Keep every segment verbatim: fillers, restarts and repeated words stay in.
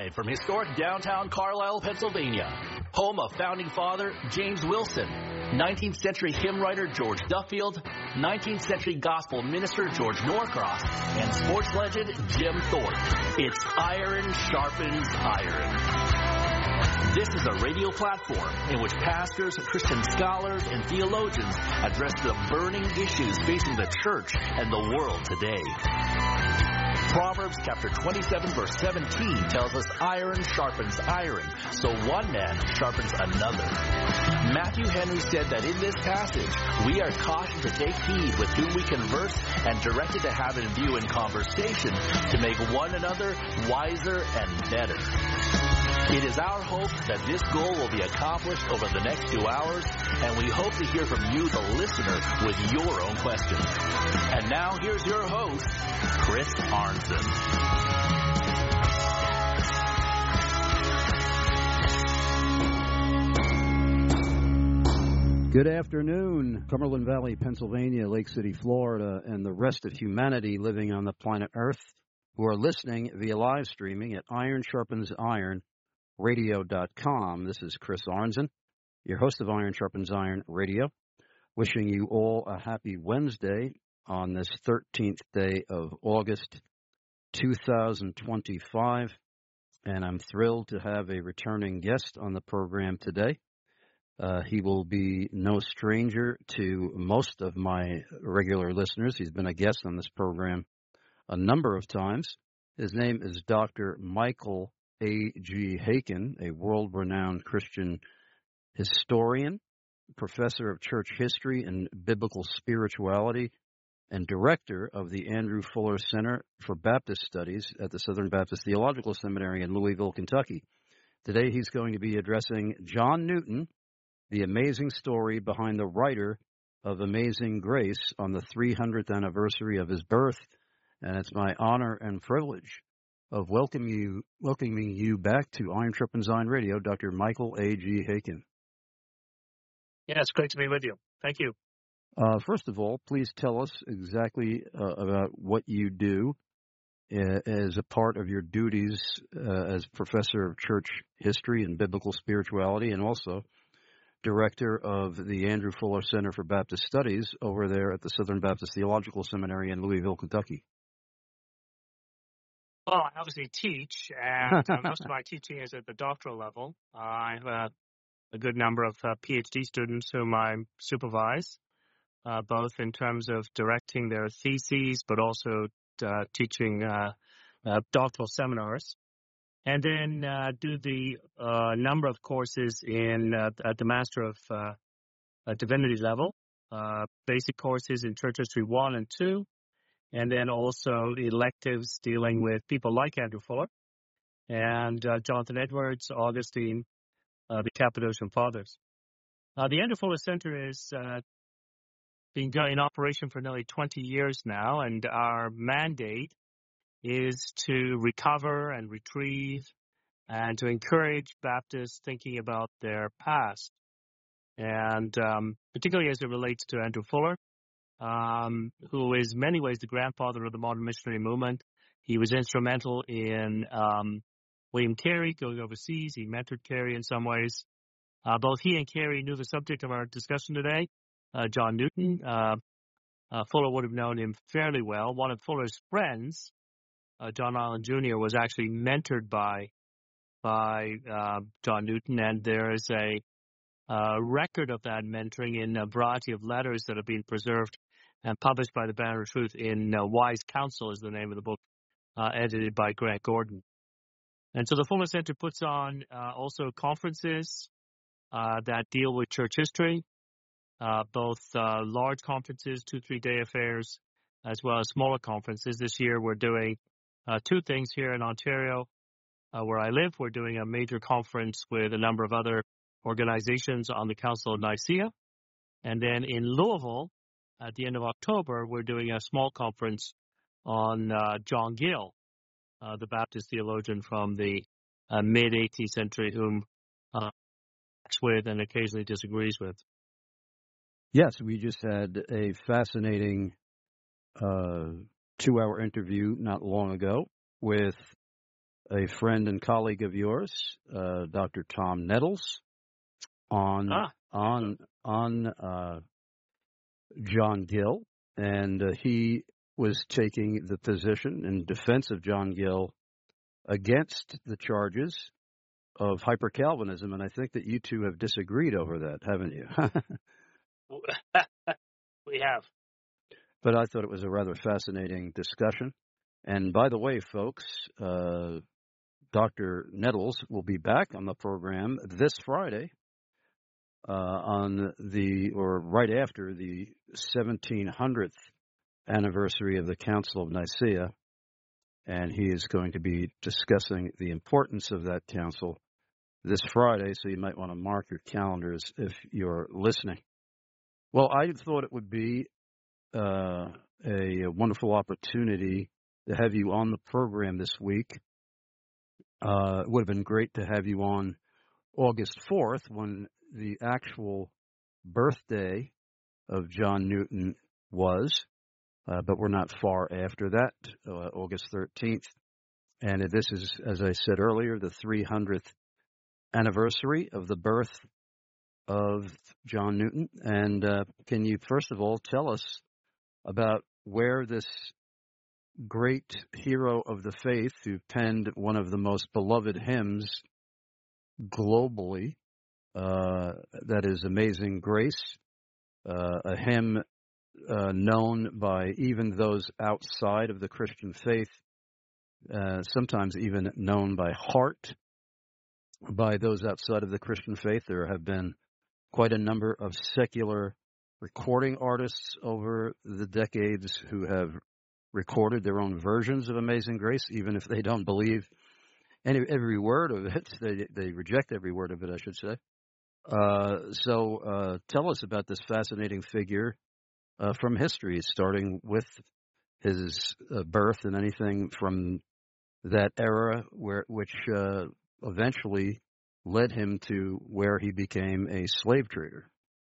Live from historic downtown Carlisle, Pennsylvania, home of founding father James Wilson, nineteenth century hymn writer George Duffield, nineteenth century gospel minister George Norcross, and sports legend Jim Thorpe. It's Iron Sharpens Iron. This is a radio platform in which pastors, Christian scholars, and theologians address the burning issues facing the church and the world today. Proverbs chapter twenty-seven verse seventeen tells us iron sharpens iron, so one man sharpens another. Matthew Henry said that in this passage, we are cautioned to take heed with whom we converse and directed to have in view in conversation to make one another wiser and better. It is our hope that this goal will be accomplished over the next two hours, and we hope to hear from you, the listener, with your own questions. And now here's your host, Chris Arnson. Good afternoon, Cumberland Valley, Pennsylvania, Lake City, Florida, and the rest of humanity living on the planet Earth who are listening via live streaming at Iron Sharpens Iron. radio dot com. This is Chris Arnson, your host of Iron Sharpens Iron Radio, wishing you all a happy Wednesday on this thirteenth day of August, two thousand twenty-five, and I'm thrilled to have a returning guest on the program today. Uh, he will be no stranger to most of my regular listeners. He's been a guest on this program a number of times. His name is Doctor Michael A G Haykin, a world-renowned Christian historian, professor of church history and biblical spirituality, and director of the Andrew Fuller Center for Baptist Studies at the Southern Baptist Theological Seminary in Louisville, Kentucky. Today he's going to be addressing John Newton, the amazing story behind the writer of Amazing Grace on the three hundredth anniversary of his birth, and it's my honor and privilege of welcoming you, welcoming you back to Iron Sharpens Iron Radio, Doctor Michael A G Haykin. Yeah, it's great to be with you. Thank you. Uh, first of all, please tell us exactly uh, about what you do uh, as a part of your duties uh, as professor of church history and biblical spirituality, and also director of the Andrew Fuller Center for Baptist Studies over there at the Southern Baptist Theological Seminary in Louisville, Kentucky. Well, I obviously teach, and uh, most of my teaching is at the doctoral level. Uh, I have a, a good number of uh, PhD students whom I supervise, uh, both in terms of directing their theses, but also uh, teaching uh, uh, doctoral seminars. And then uh, do the uh, number of courses in uh, at the Master of uh, uh, Divinity level, uh, basic courses in Church History one and two, and then also electives dealing with people like Andrew Fuller and uh, Jonathan Edwards, Augustine, uh, the Cappadocian Fathers. Uh, the Andrew Fuller Center is uh, been in operation for nearly twenty years now, and our mandate is to recover and retrieve and to encourage Baptists thinking about their past. And um, particularly as it relates to Andrew Fuller, um, who is in many ways the grandfather of the modern missionary movement. He was instrumental in um, William Carey going overseas. He mentored Carey in some ways. Uh, both he and Carey knew the subject of our discussion today, uh, John Newton. Uh, uh, Fuller would have known him fairly well. One of Fuller's friends, Uh, John Island Junior, was actually mentored by by uh, John Newton, and there is a uh, record of that mentoring in a variety of letters that have been preserved and published by the Banner of Truth in uh, Wise Counsel is the name of the book, uh, edited by Grant Gordon. And so the Fuller Center puts on uh, also conferences uh, that deal with church history, uh, both uh, large conferences, two, three-day affairs, as well as smaller conferences. This year we're doing Uh, two things here in Ontario, uh, where I live. We're doing a major conference with a number of other organizations on the Council of Nicaea. And then in Louisville, at the end of October, we're doing a small conference on uh, John Gill, uh, the Baptist theologian from the uh, mid-eighteenth century, whom uh, acts with and occasionally disagrees with. Yes, we just had a fascinating uh two-hour interview not long ago with a friend and colleague of yours, uh, Doctor Tom Nettles, on Ah. on on uh, John Gill, and uh, he was taking the position in defense of John Gill against the charges of hyper-Calvinism, and I think that you two have disagreed over that, haven't you? We have. But I thought it was a rather fascinating discussion. And by the way, folks, uh, Doctor Nettles will be back on the program this Friday uh, on the, or right after the seventeen hundredth anniversary of the Council of Nicaea. And he is going to be discussing the importance of that council this Friday, so you might want to mark your calendars if you're listening. Well, I thought it would be uh, a, a wonderful opportunity to have you on the program this week. Uh, it would have been great to have you on August fourth, when the actual birthday of John Newton was, uh, but we're not far after that, uh, August thirteenth. And this is, as I said earlier, the three hundredth anniversary of the birth of John Newton. And uh, can you, first of all, tell us about where this great hero of the faith, who penned one of the most beloved hymns globally, uh, that is Amazing Grace, uh, a hymn uh, known by even those outside of the Christian faith, uh, sometimes even known by heart by those outside of the Christian faith. There have been quite a number of secular recording artists over the decades who have recorded their own versions of Amazing Grace, even if they don't believe any every word of it. They they reject every word of it, I should say. Uh, so uh, tell us about this fascinating figure uh, from history, starting with his uh, birth and anything from that era, where which uh, eventually led him to where he became a slave trader.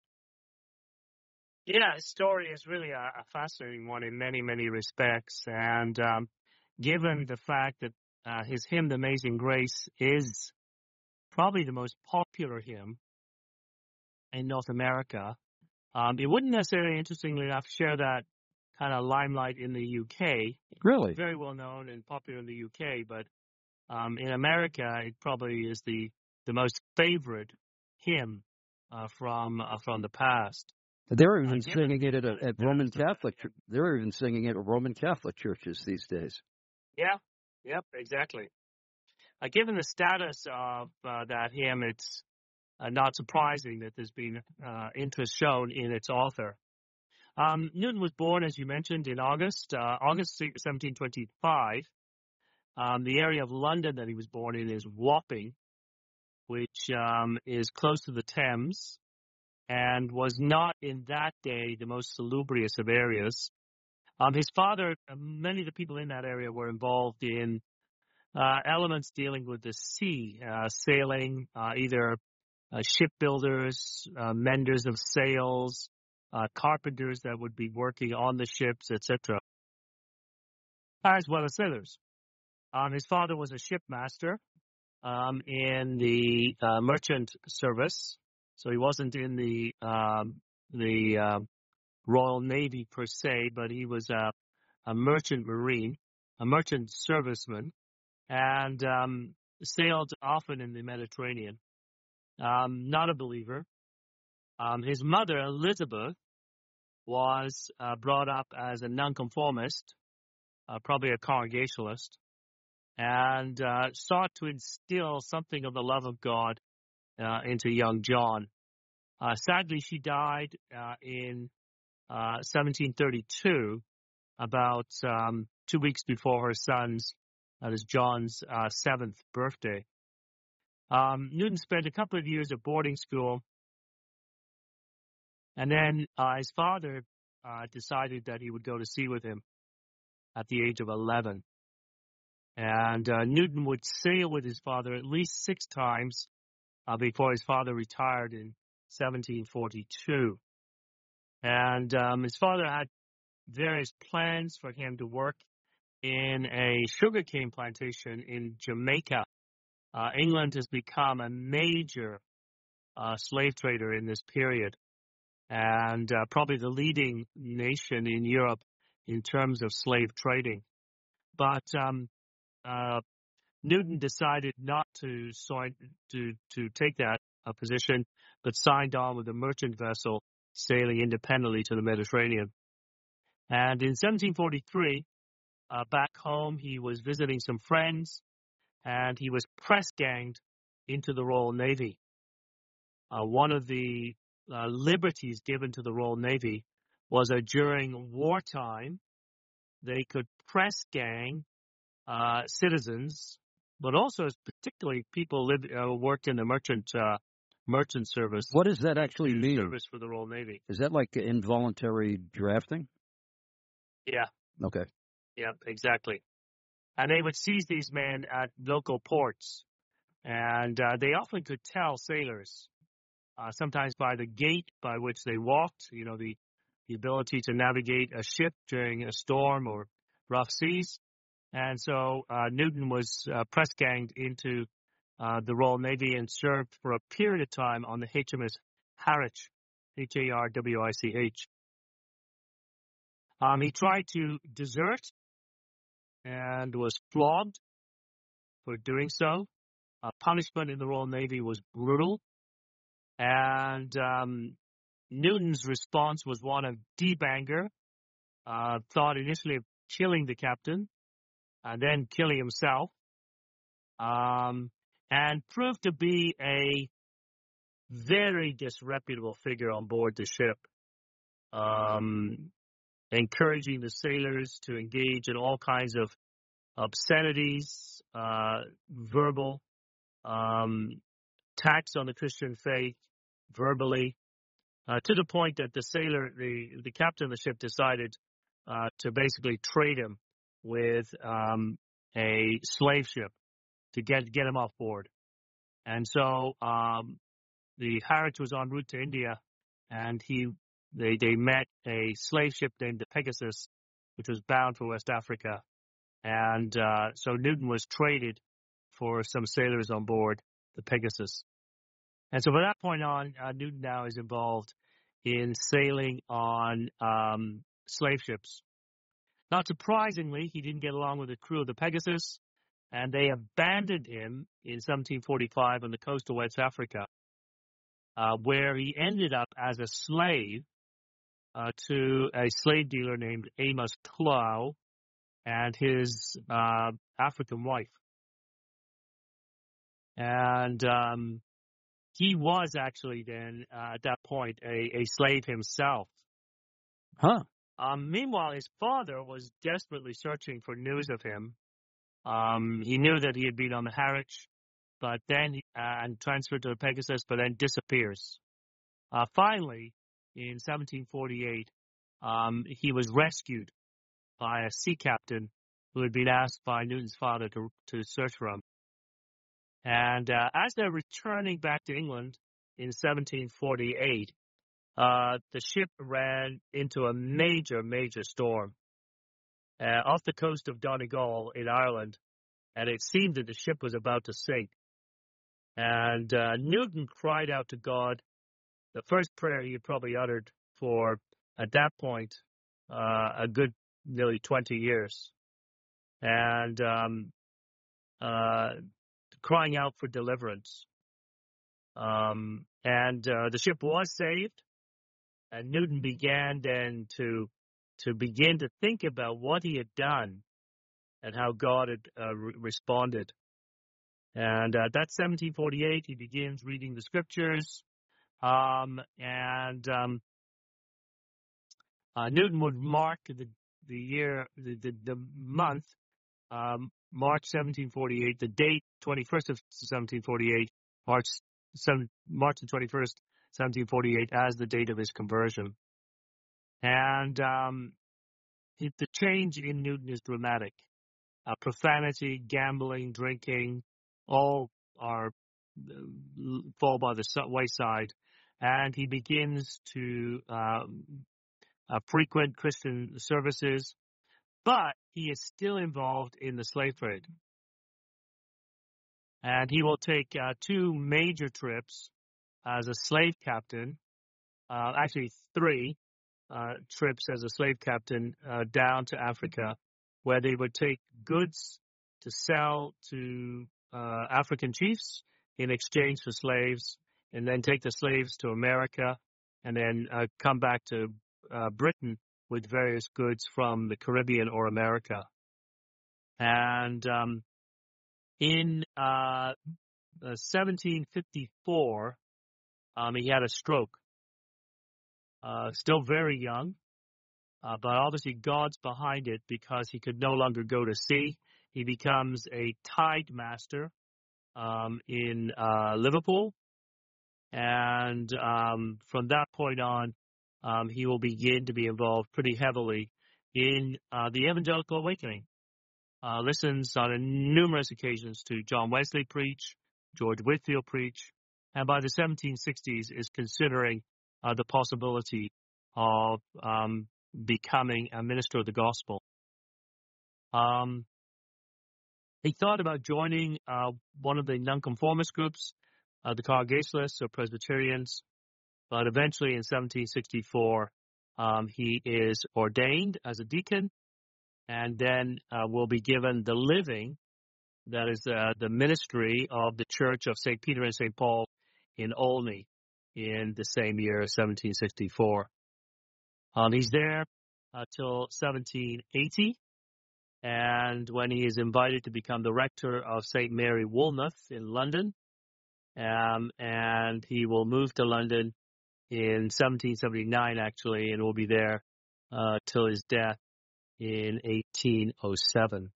Yeah, his story is really a, a fascinating one in many, many respects. And um, given the fact that uh, his hymn, The Amazing Grace, is probably the most popular hymn in North America, um, it wouldn't necessarily, interestingly enough, share that kind of limelight in the U K. Really? Very well known and popular in the U K, but um, in America, it probably is the, the most favorite hymn uh, from uh, from the past. They're even Uh, singing it at, a, at Roman status of that Catholic. hymn. They're even singing it at Roman Catholic churches these days. Yeah, yep, exactly. Uh, given the status of uh, that hymn, it's uh, not surprising that there's been uh, interest shown in its author. Um, Newton was born, as you mentioned, in August, uh, August seventeen twenty-five. Um, the area of London that he was born in is Wapping, which um, is close to the Thames, and was not in that day the most salubrious of areas. Um, his father, uh, many of the people in that area were involved in uh, elements dealing with the sea, uh, sailing, uh, either uh, shipbuilders, uh, menders of sails, uh, carpenters that would be working on the ships, et cetera, as well as sailors. Um, his father was a shipmaster um, in the uh, merchant service, so he wasn't in the um, the uh, Royal Navy per se, but he was a, a merchant marine, a merchant serviceman, and um, sailed often in the Mediterranean. Um, not a believer. Um, his mother, Elizabeth, was uh, brought up as a nonconformist, uh, probably a Congregationalist, and uh, sought to instill something of the love of God uh, into young John. Uh, sadly, she died uh, in uh, seventeen thirty-two, about um, two weeks before her son's, that is John's, uh, seventh birthday. Um, Newton spent a couple of years at boarding school, and then uh, his father uh, decided that he would go to sea with him at the age of eleven. And uh, Newton would sail with his father at least six times uh, before his father retired in seventeen forty-two. And um, his father had various plans for him to work in a sugarcane plantation in Jamaica. Uh, England has become a major uh, slave trader in this period, and uh, probably the leading nation in Europe in terms of slave trading. But um, uh, Newton decided not to sign, to to take that uh, position, but signed on with a merchant vessel sailing independently to the Mediterranean. And in seventeen forty-three, uh, back home, he was visiting some friends, and he was press ganged into the Royal Navy. Uh, one of the uh, liberties given to the Royal Navy was that during wartime, they could press gang uh, citizens, but also particularly people live, uh, worked in the merchant uh, merchant service. What does that actually mean? Service for the Royal Navy. Is that like involuntary drafting? Yeah. Okay. Yeah, exactly. And they would seize these men at local ports, and uh, they often could tell sailors, uh, sometimes by the gait by which they walked, you know, the, the ability to navigate a ship during a storm or rough seas. And so uh, Newton was uh, press ganged into uh, the Royal Navy and served for a period of time on the H M S Harwich, H A R W I C H. Um, he tried to desert and was flogged for doing so. Uh, punishment in the Royal Navy was brutal. And um, Newton's response was one of deep anger, uh, thought initially of killing the captain, and then killing himself, um, and proved to be a very disreputable figure on board the ship, um, encouraging the sailors to engage in all kinds of obscenities, uh, verbal, um, attacks on the Christian faith, verbally, uh, to the point that the sailor, the, the captain of the ship decided uh, to basically trade him with um, a slave ship to get get him off board. And so um, the Harwich was en route to India, and he they they met a slave ship named the Pegasus, which was bound for West Africa. And uh, so Newton was traded for some sailors on board the Pegasus. And so from that point on, uh, Newton now is involved in sailing on um, slave ships. Not surprisingly, he didn't get along with the crew of the Pegasus, and they abandoned him in seventeen forty-five on the coast of West Africa, uh, where he ended up as a slave uh, to a slave dealer named Amos Clow and his uh, African wife. And um, he was actually then, uh, at that point, a, a slave himself. Huh. Um, meanwhile, his father was desperately searching for news of him. Um, he knew that he had been on the Harwich, but then uh, and transferred to the Pegasus, but then disappears. Uh, finally, in seventeen forty-eight, um, he was rescued by a sea captain who had been asked by Newton's father to to search for him. And uh, as they're returning back to England in seventeen forty-eight, uh, the ship ran into a major, major storm uh, off the coast of Donegal in Ireland, and it seemed that the ship was about to sink. And uh, Newton cried out to God, the first prayer he had probably uttered for, at that point, uh, a good nearly twenty years. And um, uh, crying out for deliverance. Um, and uh, the ship was saved, and Newton began then to to begin to think about what he had done and how God had uh, re- responded. And uh, that's seventeen forty-eight. He begins reading the scriptures, um, and um, uh, Newton would mark the the year, the the, the month, um, March seventeen forty-eight, the date twenty-first of seventeen forty-eight, March seven, March the twenty-first, seventeen forty-eight, as the date of his conversion. And um, it, the change in Newton is dramatic. Uh, profanity, gambling, drinking, all are uh, fall by the wayside, and he begins to um, uh, frequent Christian services. but he is still involved in the slave trade. And he will take uh, two major trips as a slave captain, uh, actually three uh, trips as a slave captain uh, down to Africa, where they would take goods to sell to uh, African chiefs in exchange for slaves, and then take the slaves to America, and then uh, come back to uh, Britain with various goods from the Caribbean or America. And um, in uh, uh, seventeen fifty-four, um, he had a stroke. Uh, still very young, uh, but obviously God's behind it because he could no longer go to sea. He becomes a tide master um, in uh, Liverpool, and um, from that point on, um, he will begin to be involved pretty heavily in uh, the evangelical awakening. Uh, listens on numerous occasions to John Wesley preach, George Whitefield preach, and by the seventeen sixties is considering uh, the possibility of um, becoming a minister of the gospel. Um, he thought about joining uh, one of the nonconformist groups, uh, the Congregationalists or Presbyterians, but eventually in seventeen sixty-four um, he is ordained as a deacon, and then uh, will be given the living, that is uh, the ministry of the Church of Saint Peter and Saint Paul in Olney in the same year, seventeen sixty-four. Um, he's there until seventeen eighty, and when he is invited to become the rector of Saint Mary Woolnoth in London, um, and he will move to London in seventeen seventy-nine, actually, and will be there uh, till his death in eighteen oh seven.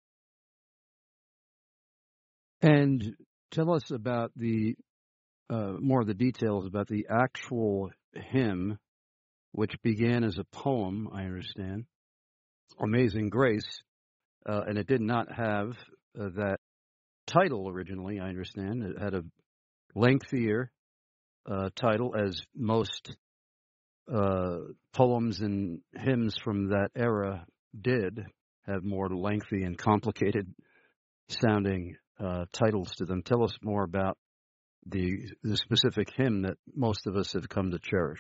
And tell us about the uh, more of the details about the actual hymn, which began as a poem, I understand, Amazing Grace, uh, and it did not have uh, that title originally, I understand. It had a lengthier uh, title, as most uh, poems and hymns from that era did have more lengthy and complicated sounding uh, titles to them. Tell us more about the the specific hymn that most of us have come to cherish.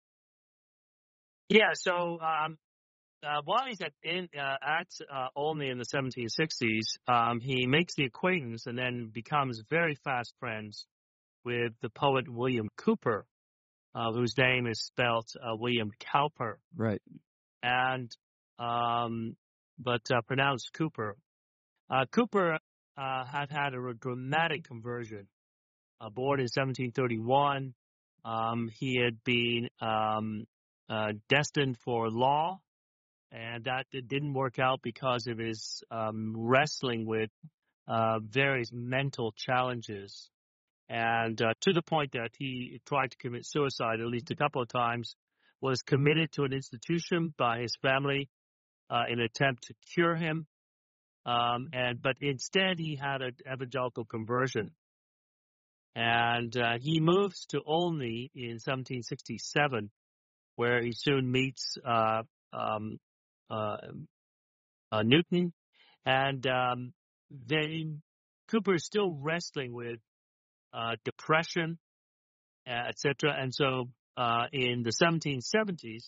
Yeah, so um, uh, while he's at in, uh, at uh, Olney in the seventeen sixties, um, he makes the acquaintance and then becomes very fast friends with the poet William Cowper, uh, whose name is spelled uh, William Cowper. Right. And um, but uh, pronounced Cooper. Uh, Cooper uh, had had a dramatic conversion. Uh, born in seventeen thirty-one, um, he had been um, uh, destined for law, and that it didn't work out because of his um, wrestling with uh, various mental challenges, and uh, to the point that he tried to commit suicide at least a couple of times, was committed to an institution by his family uh, in an attempt to cure him, um, and but instead he had an evangelical conversion. And uh, he moves to Olney in seventeen sixty-seven, where he soon meets uh, um, uh, uh, Newton. And um, then Cooper is still wrestling with uh, depression, uh, et cetera. And so uh, in the seventeen seventies,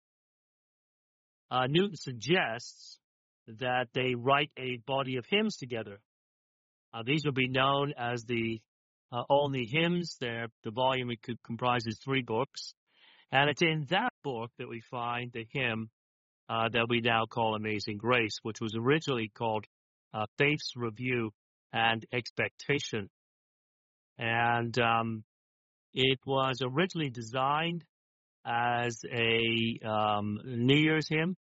uh, Newton suggests that they write a body of hymns together. Uh, these will be known as the Uh, Olney Hymns. There, the volume it could, comprises three books, and it's in that book that we find the hymn uh, that we now call Amazing Grace, which was originally called uh, Faith's Review and Expectation. And um, it was originally designed as a um, New Year's hymn,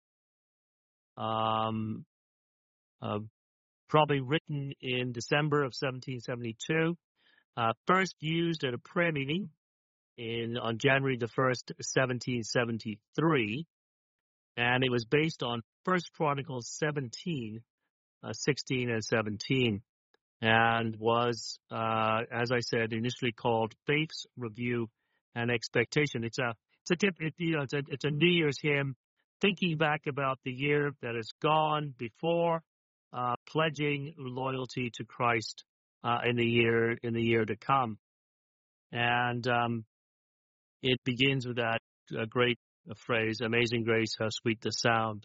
um, uh, probably written in December of seventeen seventy-two. Uh, first used at a prayer meeting in on January the first, seventeen seventy-three, and it was based on First Chronicles seventeen, uh, sixteen and seventeen, and was, uh, as I said, initially called Faith's Review and Expectation. It's a it's a tip, it, you know, it's a it's a New Year's hymn thinking back about the year that is gone before, uh, pledging loyalty to Christ uh, in the year in the year to come. And um, it begins with that uh, great phrase, "Amazing grace, how sweet the sound."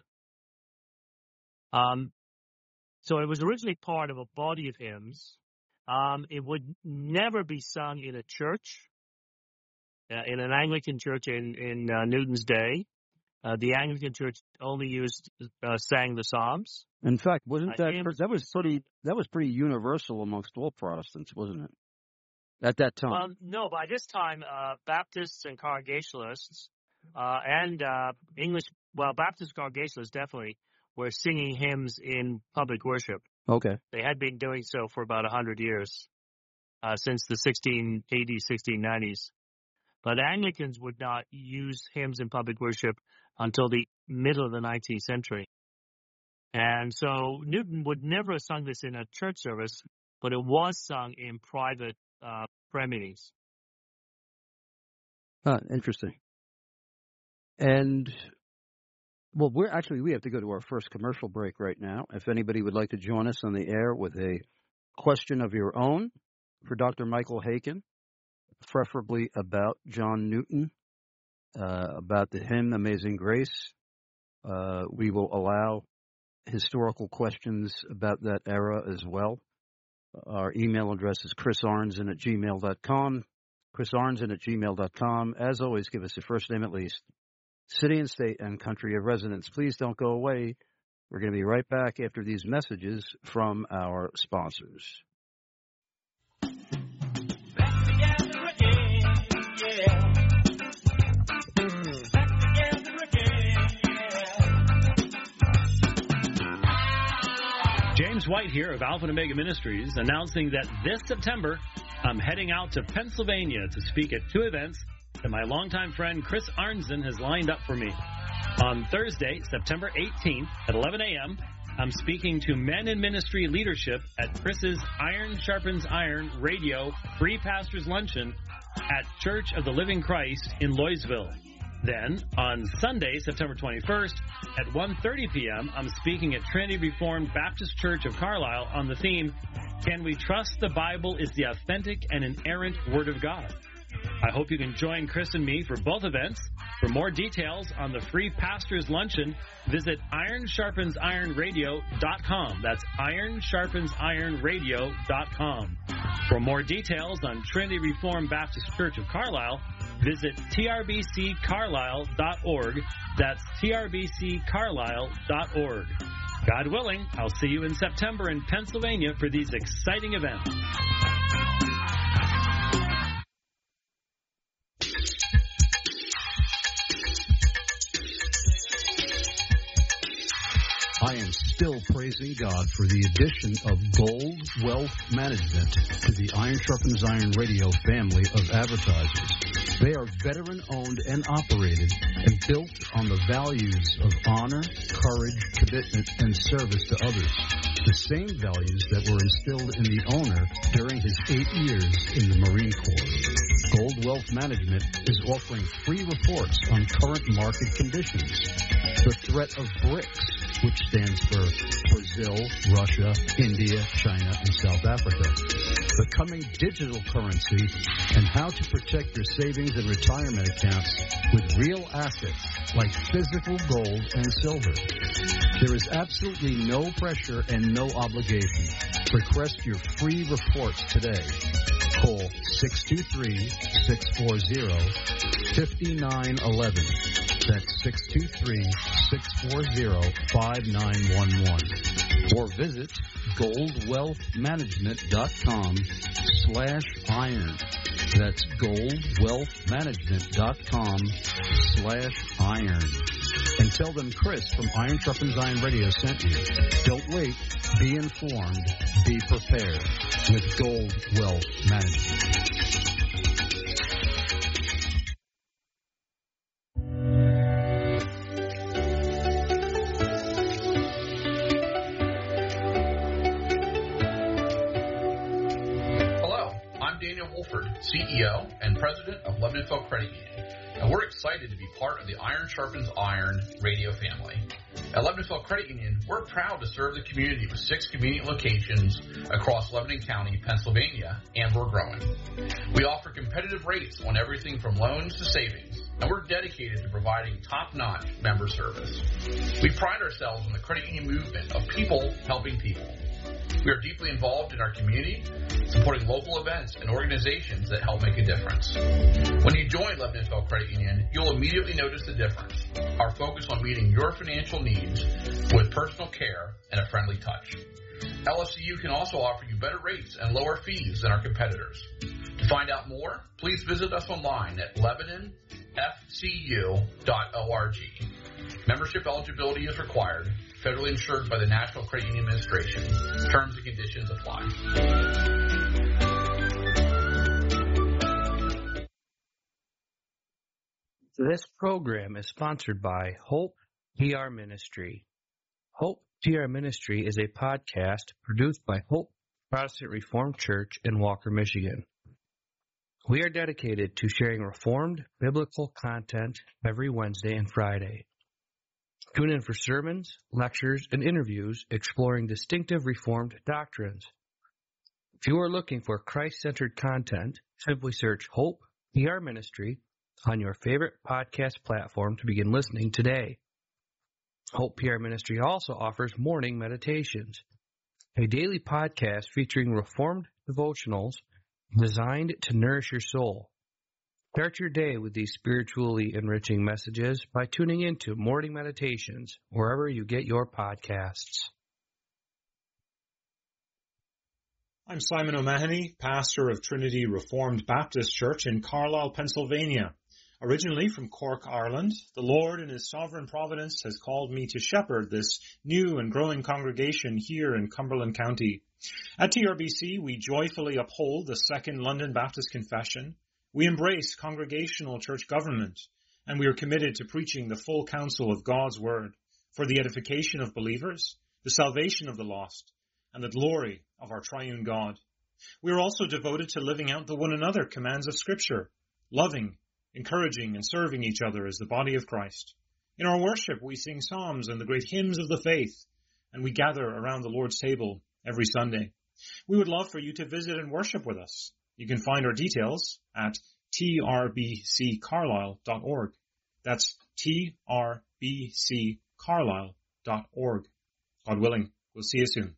Um, so it was originally part of a body of hymns. Um, it would never be sung in a church, uh, in an Anglican church in, in uh, Newton's day. Uh, the Anglican church only used, uh, sang the Psalms. In fact, wasn't that, hymns, that was pretty, that was pretty universal amongst all Protestants, wasn't it? At that time. Well, no, by this time, uh, Baptists and Congregationalists, uh, and, uh, English, well, Baptist Congregationalists definitely were singing hymns in public worship. Okay. They had been doing so for about a hundred years, uh, since the sixteen eighties, sixteen nineties. But Anglicans would not use hymns in public worship until the middle of the nineteenth century. And so Newton would never have sung this in a church service, but it was sung in private uh, prayer meetings. Ah, interesting. And, well, we're actually, we have to go to our first commercial break right now. If anybody would like to join us on the air with a question of your own for Doctor Michael Haykin, preferably about John Newton, uh, about the hymn Amazing Grace, uh, we will allow historical questions about that era as well. Our email address is chrisarnzen at gmail dot com, chrisarnzen at gmail dot com. As always, give us your first name at least, city and state, and country of residence. Please don't go away. We're going to be right back after these messages from our sponsors. James White here of Alpha and Omega Ministries, announcing that this September I'm heading out to Pennsylvania to speak at two events that my longtime friend Chris Arnzen has lined up for me. On Thursday, September eighteenth at eleven a.m., I'm speaking to men in ministry leadership at Chris's Iron Sharpens Iron Radio Free Pastors Luncheon at Church of the Living Christ in Louisville. Then, on Sunday, September twenty-first, at one thirty p.m., I'm speaking at Trinity Reformed Baptist Church of Carlisle on the theme, Can We Trust the Bible is the Authentic and Inerrant Word of God? I hope you can join Chris and me for both events. For more details on the Free Pastors Luncheon, visit iron sharpens iron radio dot com. That's iron sharpens iron radio dot com. For more details on Trinity Reformed Baptist Church of Carlisle, visit t r b c carlisle dot org. That's t r b c carlisle dot org. God willing, I'll see you in September in Pennsylvania for these exciting events. I am still praising God for the addition of Gold Wealth Management to the Iron Sharpens Iron Radio family of advertisers. They are veteran-owned and operated and built on the values of honor, courage, commitment, and service to others. The same values that were instilled in the owner during his eight years in the Marine Corps. Gold Wealth Management is offering free reports on current market conditions. The threat of BRICS, which stands for Brazil, Russia, India, China, and South Africa. The coming digital currency and how to protect your savings and retirement accounts with real assets like physical gold and silver. There is absolutely no pressure and no obligation. Request your free reports today. Call six two three, six four zero, five nine one one. That's six two three, six four zero, five nine one one. Or visit goldwealthmanagement.com slash iron. That's goldwealthmanagement.com slash iron. And tell them Chris from Iron Sharpens Iron Radio sent you. Don't wait. Be informed. Be prepared with Gold Wealth Management. C E O and President of Lebanon Folk Credit Union. and we're excited to be part of the Iron Sharpens Iron radio family. At Lebanon Credit Union, we're proud to serve the community with six convenient locations across Lebanon County, Pennsylvania, and we're growing. We offer competitive rates on everything from loans to savings, and we're dedicated to providing top-notch member service. We pride ourselves on the credit union movement of people helping people. We are deeply involved in our community, supporting local events and organizations that help make a difference. When you join Lebanon Credit Union, you'll immediately notice the difference. Our focus on meeting your financial needs with personal care and a friendly touch. L F C U can also offer you better rates and lower fees than our competitors. To find out more, please visit us online at lebanon f c u dot org. Membership eligibility is required. Federally insured by the National Credit Union Administration. Terms and conditions apply. This program is sponsored by Hope T R Ministry. Hope T R Ministry is a podcast produced by Hope Protestant Reformed Church in Walker, Michigan. We are dedicated to sharing Reformed biblical content every Wednesday and Friday. Tune in for sermons, lectures, and interviews exploring distinctive Reformed doctrines. If you are looking for Christ-centered content, simply search Hope T R Ministry on your favorite podcast platform to begin listening today. Hope T R Ministry also offers morning meditations, a daily podcast featuring Reformed devotionals designed to nourish your soul. Start your day with these spiritually enriching messages by tuning into Morning Meditations wherever you get your podcasts. I'm Simon O'Mahony, pastor of Trinity Reformed Baptist Church in Carlisle, Pennsylvania. Originally from Cork, Ireland, the Lord in His sovereign providence has called me to shepherd this new and growing congregation here in Cumberland County. At T R B C, we joyfully uphold the Second London Baptist Confession. We embrace congregational church government, and we are committed to preaching the full counsel of God's Word for the edification of believers, the salvation of the lost, and the glory of our triune God. We are also devoted to living out the one another commands of Scripture, loving, encouraging, and serving each other as the body of Christ. In our worship, we sing psalms and the great hymns of the faith, and we gather around the Lord's table every Sunday. We would love for you to visit and worship with us. You can find our details at t r b c carlisle dot org. That's t r b c carlisle dot org. God willing, we'll see you soon.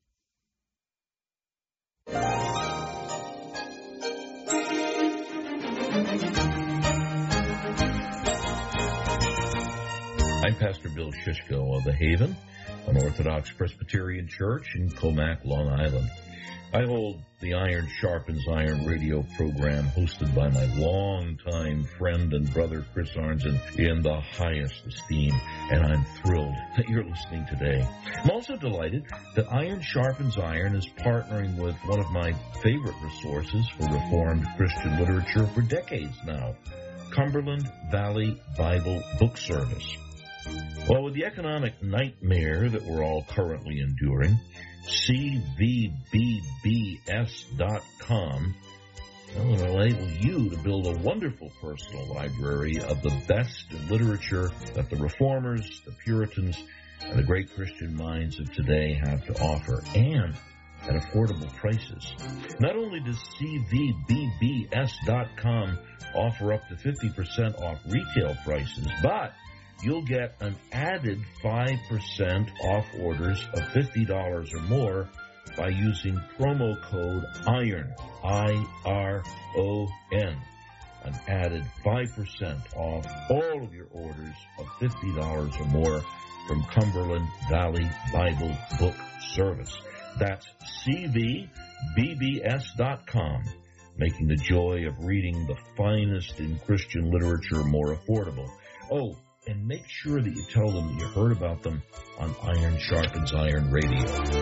I'm Pastor Bill Shishko of The Haven, an Orthodox Presbyterian church in Comac, Long Island. I hold the Iron Sharpens Iron radio program hosted by my longtime friend and brother Chris Arnzen in the highest esteem, and I'm thrilled that you're listening today. I'm also delighted that Iron Sharpens Iron is partnering with one of my favorite resources for Reformed Christian literature for decades now, Cumberland Valley Bible Book Service. Well, with the economic nightmare that we're all currently enduring, C V B B S dot com will enable you to build a wonderful personal library of the best in literature that the Reformers, the Puritans, and the great Christian minds of today have to offer, and at affordable prices. Not only does C V B B S dot com offer up to fifty percent off retail prices, but you'll get an added five percent off orders of fifty dollars or more by using promo code IRON, I R O N. An added five percent off all of your orders of fifty dollars or more from Cumberland Valley Bible Book Service. That's C V B B S dot com, making the joy of reading the finest in Christian literature more affordable. Oh, and make sure that you tell them that you heard about them on Iron Sharpens Iron Radio.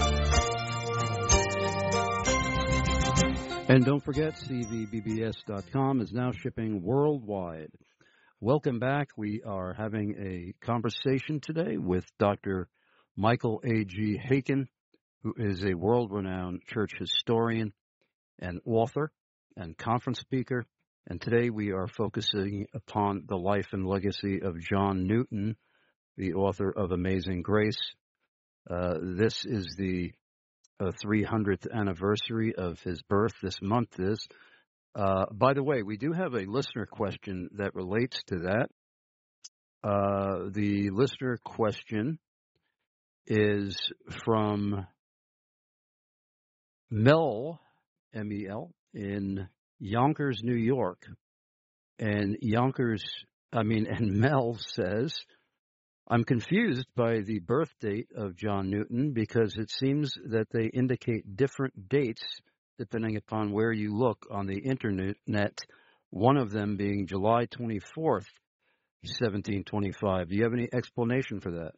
And don't forget, C V B B S dot com is now shipping worldwide. Welcome back. We are having a conversation today with Doctor Michael A G. Haykin, who is a world-renowned church historian and author and conference speaker. And today we are focusing upon the life and legacy of John Newton, the author of Amazing Grace. Uh, this is the uh, three hundredth anniversary of his birth. This month is. Uh, by the way, we do have a listener question that relates to that. Uh, the listener question is from Mel, M E L, in Yonkers, New York. And Yonkers, I mean, and Mel says, I'm confused by the birth date of John Newton because it seems that they indicate different dates depending upon where you look on the internet, one of them being July twenty-fourth, seventeen twenty-five. Do you have any explanation for that?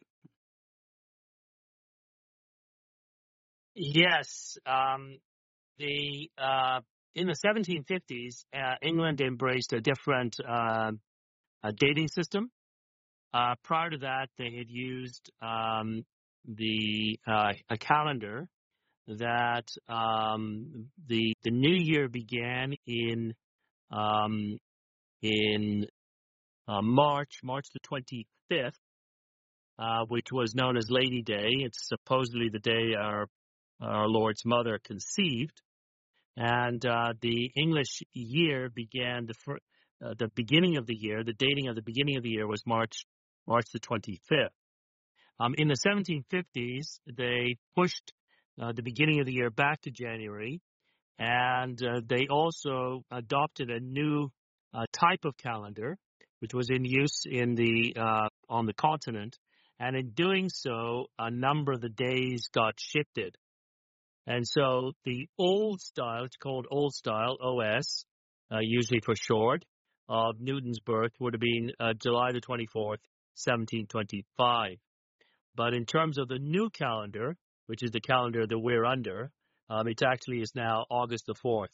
Yes. Um, the uh, in the seventeen fifties, uh, England embraced a different uh, a dating system. Uh, prior to that, they had used um, the uh, a calendar that um, the the new year began in um, in uh, March, March the twenty-fifth, uh, which was known as Lady Day. It's supposedly the day our our Lord's mother conceived, and uh, the English year began the fir- uh, the beginning of the year. The dating of the beginning of the year was March March the twenty-fifth. Um, in the seventeen fifties, they pushed uh, the beginning of the year back to January, and uh, they also adopted a new uh, type of calendar, which was in use in the uh, on the continent. And in doing so, a number of the days got shifted. And so the old style, it's called old style, O S, uh, usually for short, of Newton's birth would have been uh, July the twenty-fourth, seventeen twenty-five. But in terms of the new calendar, which is the calendar that we're under, um, it actually is now August the fourth.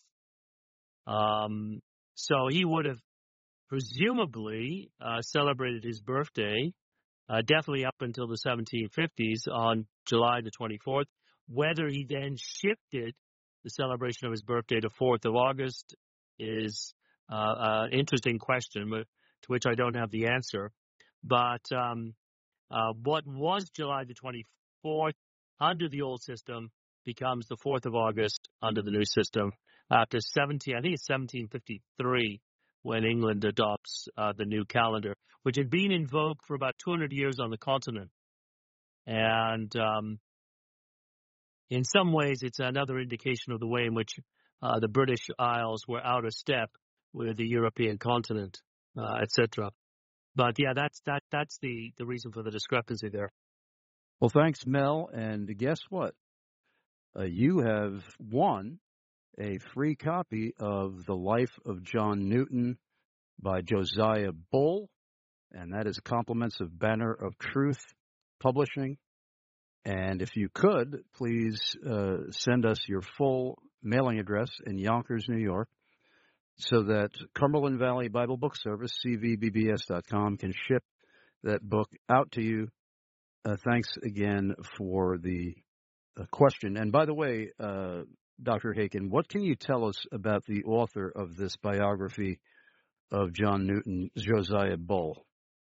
Um, so he would have presumably uh, celebrated his birthday, uh, definitely up until the seventeen fifties, on July the twenty-fourth. Whether he then shifted the celebration of his birthday to fourth of August is uh, an interesting question, but to which I don't have the answer. But um, uh, what was July the twenty-fourth under the old system becomes the fourth of August under the new system after seventeen, I think it's seventeen fifty-three, when England adopts uh, the new calendar, which had been in vogue for about two hundred years on the continent. And um, in some ways, it's another indication of the way in which uh, the British Isles were out of step with the European continent, uh, et cetera. But yeah, that's that. That's the, the reason for the discrepancy there. Well, thanks, Mel. And guess what? Uh, you have won a free copy of The Life of John Newton by Josiah Bull, and that is compliments of Banner of Truth Publishing. And if you could, please uh, send us your full mailing address in Yonkers, New York, so that Cumberland Valley Bible Book Service, C V B B S dot com, can ship that book out to you. Uh, thanks again for the uh, question. And by the way, uh, Doctor Haken, what can you tell us about the author of this biography of John Newton, Josiah Bull?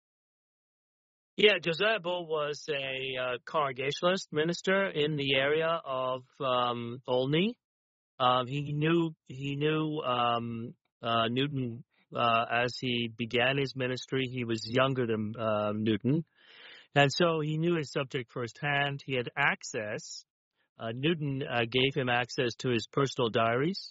Yeah, Josiah Bull was a uh, Congregationalist minister in the area of um, Olney. Um, he knew he knew um, uh, Newton uh, as he began his ministry. He was younger than uh, Newton, and so he knew his subject firsthand. He had access. Uh, Newton uh, gave him access to his personal diaries,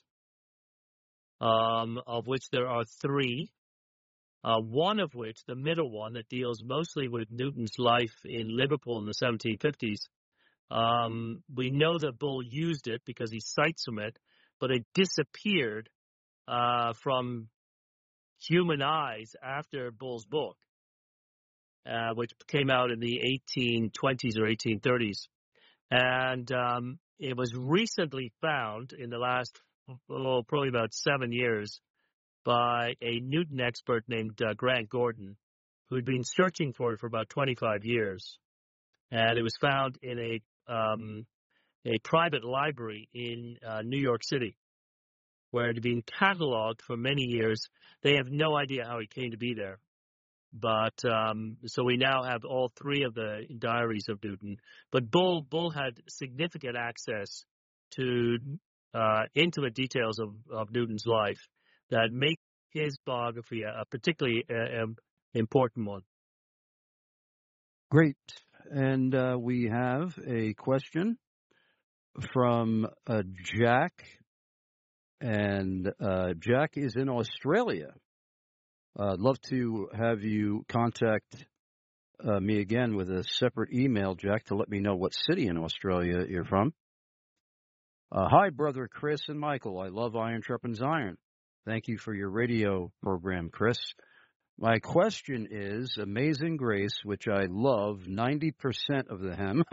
um, of which there are three. Uh, one of which, the middle one, that deals mostly with Newton's life in Liverpool in the seventeen fifties. Um, we know that Bull used it because he cites from it, but it disappeared uh, from human eyes after Bull's book, uh, which came out in the eighteen twenties or eighteen thirties. And um, it was recently found in the last, oh, probably about seven years, by a Newton expert named uh, Grant Gordon, who had been searching for it for about twenty-five years. And it was found in a um, a private library in uh, New York City, where it had been cataloged for many years. They have no idea how it came to be there. But um, so we now have all three of the diaries of Newton. But Bull Bull had significant access to uh, intimate details of, of Newton's life that make his biography a particularly uh, um, important one. Great. And uh, we have a question from uh, Jack. And uh, Jack is in Australia. Uh, I'd love to have you contact uh, me again with a separate email, Jack, to let me know what city in Australia you're from. Uh, hi, Brother Chris and Michael. I love Iron Sharpens Iron. Thank you for your radio program, Chris. My question is Amazing Grace, which I love ninety percent of the hymn.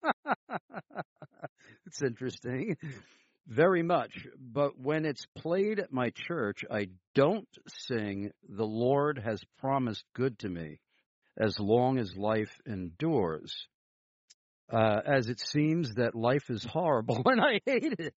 It's interesting. Very much. But when it's played at my church, I don't sing, "The Lord has promised good to me as long as life endures," uh, as it seems that life is horrible and I hate it.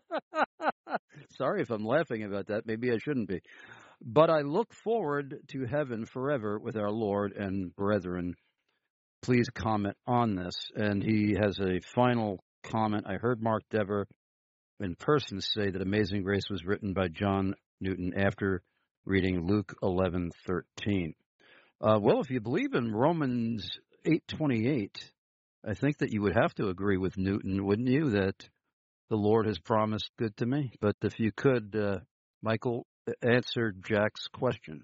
Sorry if I'm laughing about that. Maybe I shouldn't be. But I look forward to heaven forever with our Lord and brethren. Please comment on this. And he has a final comment. I heard Mark Dever in person say that Amazing Grace was written by John Newton after reading Luke eleven thirteen. Uh, well, if you believe in Romans eight twenty-eight, I think that you would have to agree with Newton, wouldn't you, that the Lord has promised good to me? But if you could, uh, Michael, answer Jack's question.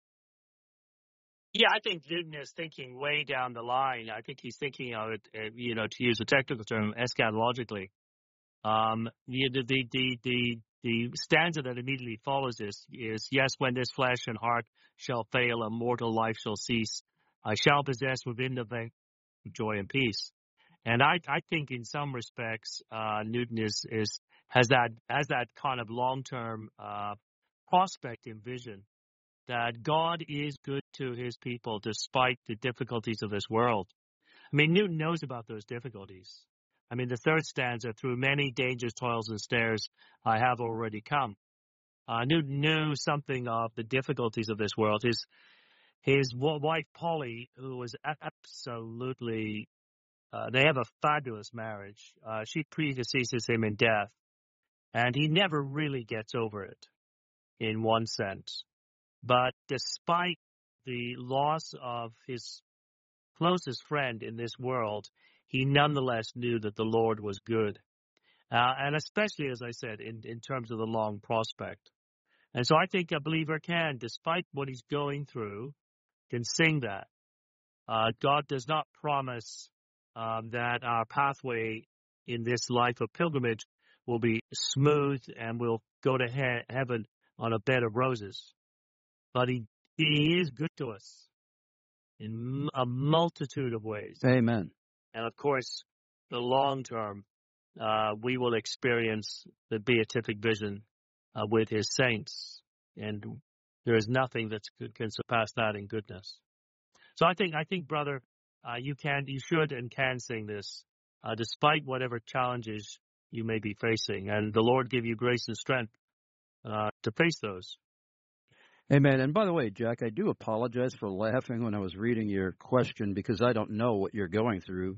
Yeah, I think Newton is thinking way down the line. I think he's thinking of it, uh, you know, to use a technical term, eschatologically. Um, the, the, the, the, the stanza that immediately follows this is, yes, when this flesh and heart shall fail, a mortal life shall cease, I shall possess within the vein of joy and peace. And I, I think in some respects, uh, Newton is, is, has that, has that kind of long-term, uh, prospect and vision that God is good to his people despite the difficulties of this world. I mean, Newton knows about those difficulties. I mean, the third stanza, through many dangers, toils, and snares, I have already come. Uh, Newton knew something of the difficulties of this world. His his wife, Polly, who was absolutely, uh, they have a fabulous marriage. Uh, she predeceases him in death, and he never really gets over it, in one sense. But despite the loss of his closest friend in this world, he nonetheless knew that the Lord was good. Uh, and especially, as I said, in, in terms of the long prospect. And so I think a believer can, despite what he's going through, can sing that. Uh, God does not promise um, that our pathway in this life of pilgrimage will be smooth and we'll go to he- heaven on a bed of roses. But he, he is good to us in a multitude of ways. Amen. And of course, the long term, uh, we will experience the beatific vision uh, with his saints. And there is nothing that can surpass that in goodness. So I think, I think, brother, uh, you can, you should and can sing this, uh, despite whatever challenges you may be facing. And the Lord give you grace and strength uh, to face those. Amen. And by the way, Jack, I do apologize for laughing when I was reading your question because I don't know what you're going through,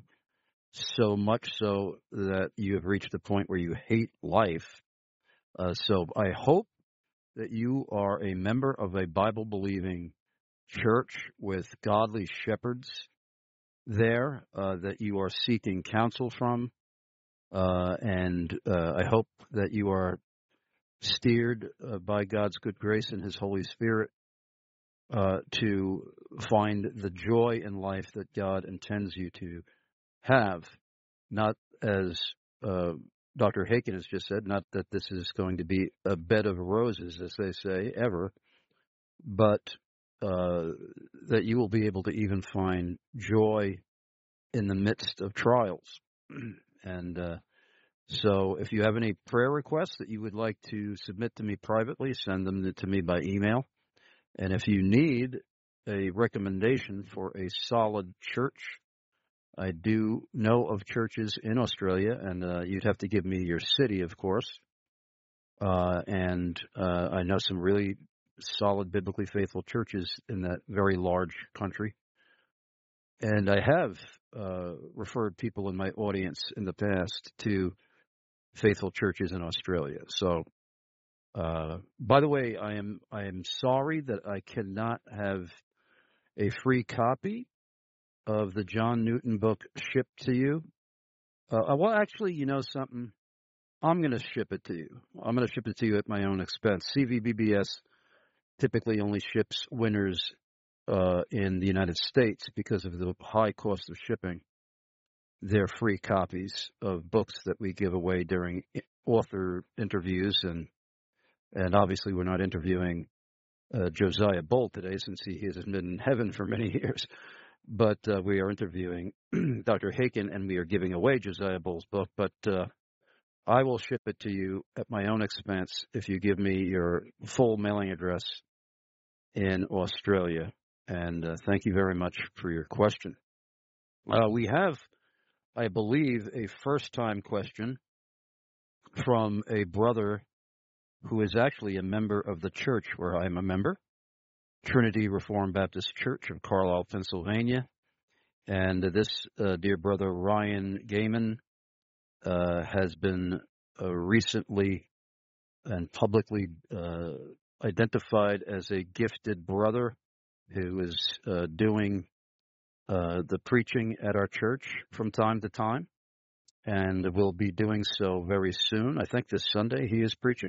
so much so that you have reached the point where you hate life. Uh, so I hope that you are a member of a Bible-believing church with godly shepherds there uh, that you are seeking counsel from. Uh, and uh, I hope that you are steered uh, by God's good grace and his Holy Spirit uh, to find the joy in life that God intends you to have, not as uh, Doctor Haken has just said, not that this is going to be a bed of roses, as they say, ever, but uh, that you will be able to even find joy in the midst of trials. And uh, so if you have any prayer requests that you would like to submit to me privately, send them to me by email. And if you need a recommendation for a solid church, I do know of churches in Australia, and uh, you'd have to give me your city, of course. uh, and uh, I know some really solid, biblically faithful churches in that very large country. And I have uh, referred people in my audience in the past to faithful churches in Australia. So, uh, by the way, I am I am sorry that I cannot have a free copy of the John Newton book shipped to you. Uh, well, actually, you know something? I'm going to ship it to you. I'm going to ship it to you at my own expense. C V B B S typically only ships winners uh, in the United States because of the high cost of shipping. They're free copies of books that we give away during author interviews, and and obviously we're not interviewing uh, Josiah Bolt today since he has been in heaven for many years. But uh, we are interviewing Doctor Haken, and we are giving away Josiah Bolt's book. But uh, I will ship it to you at my own expense if you give me your full mailing address in Australia. And uh, thank you very much for your question. Uh, we have, I believe, a first-time question from a brother who is actually a member of the church where I'm a member, Trinity Reformed Baptist Church of Carlisle, Pennsylvania. And this uh, dear brother, Ryan Gaiman, uh, has been uh, recently and publicly uh, identified as a gifted brother who is uh, doing uh, the preaching at our church from time to time, and will be doing so very soon. I think this Sunday he is preaching.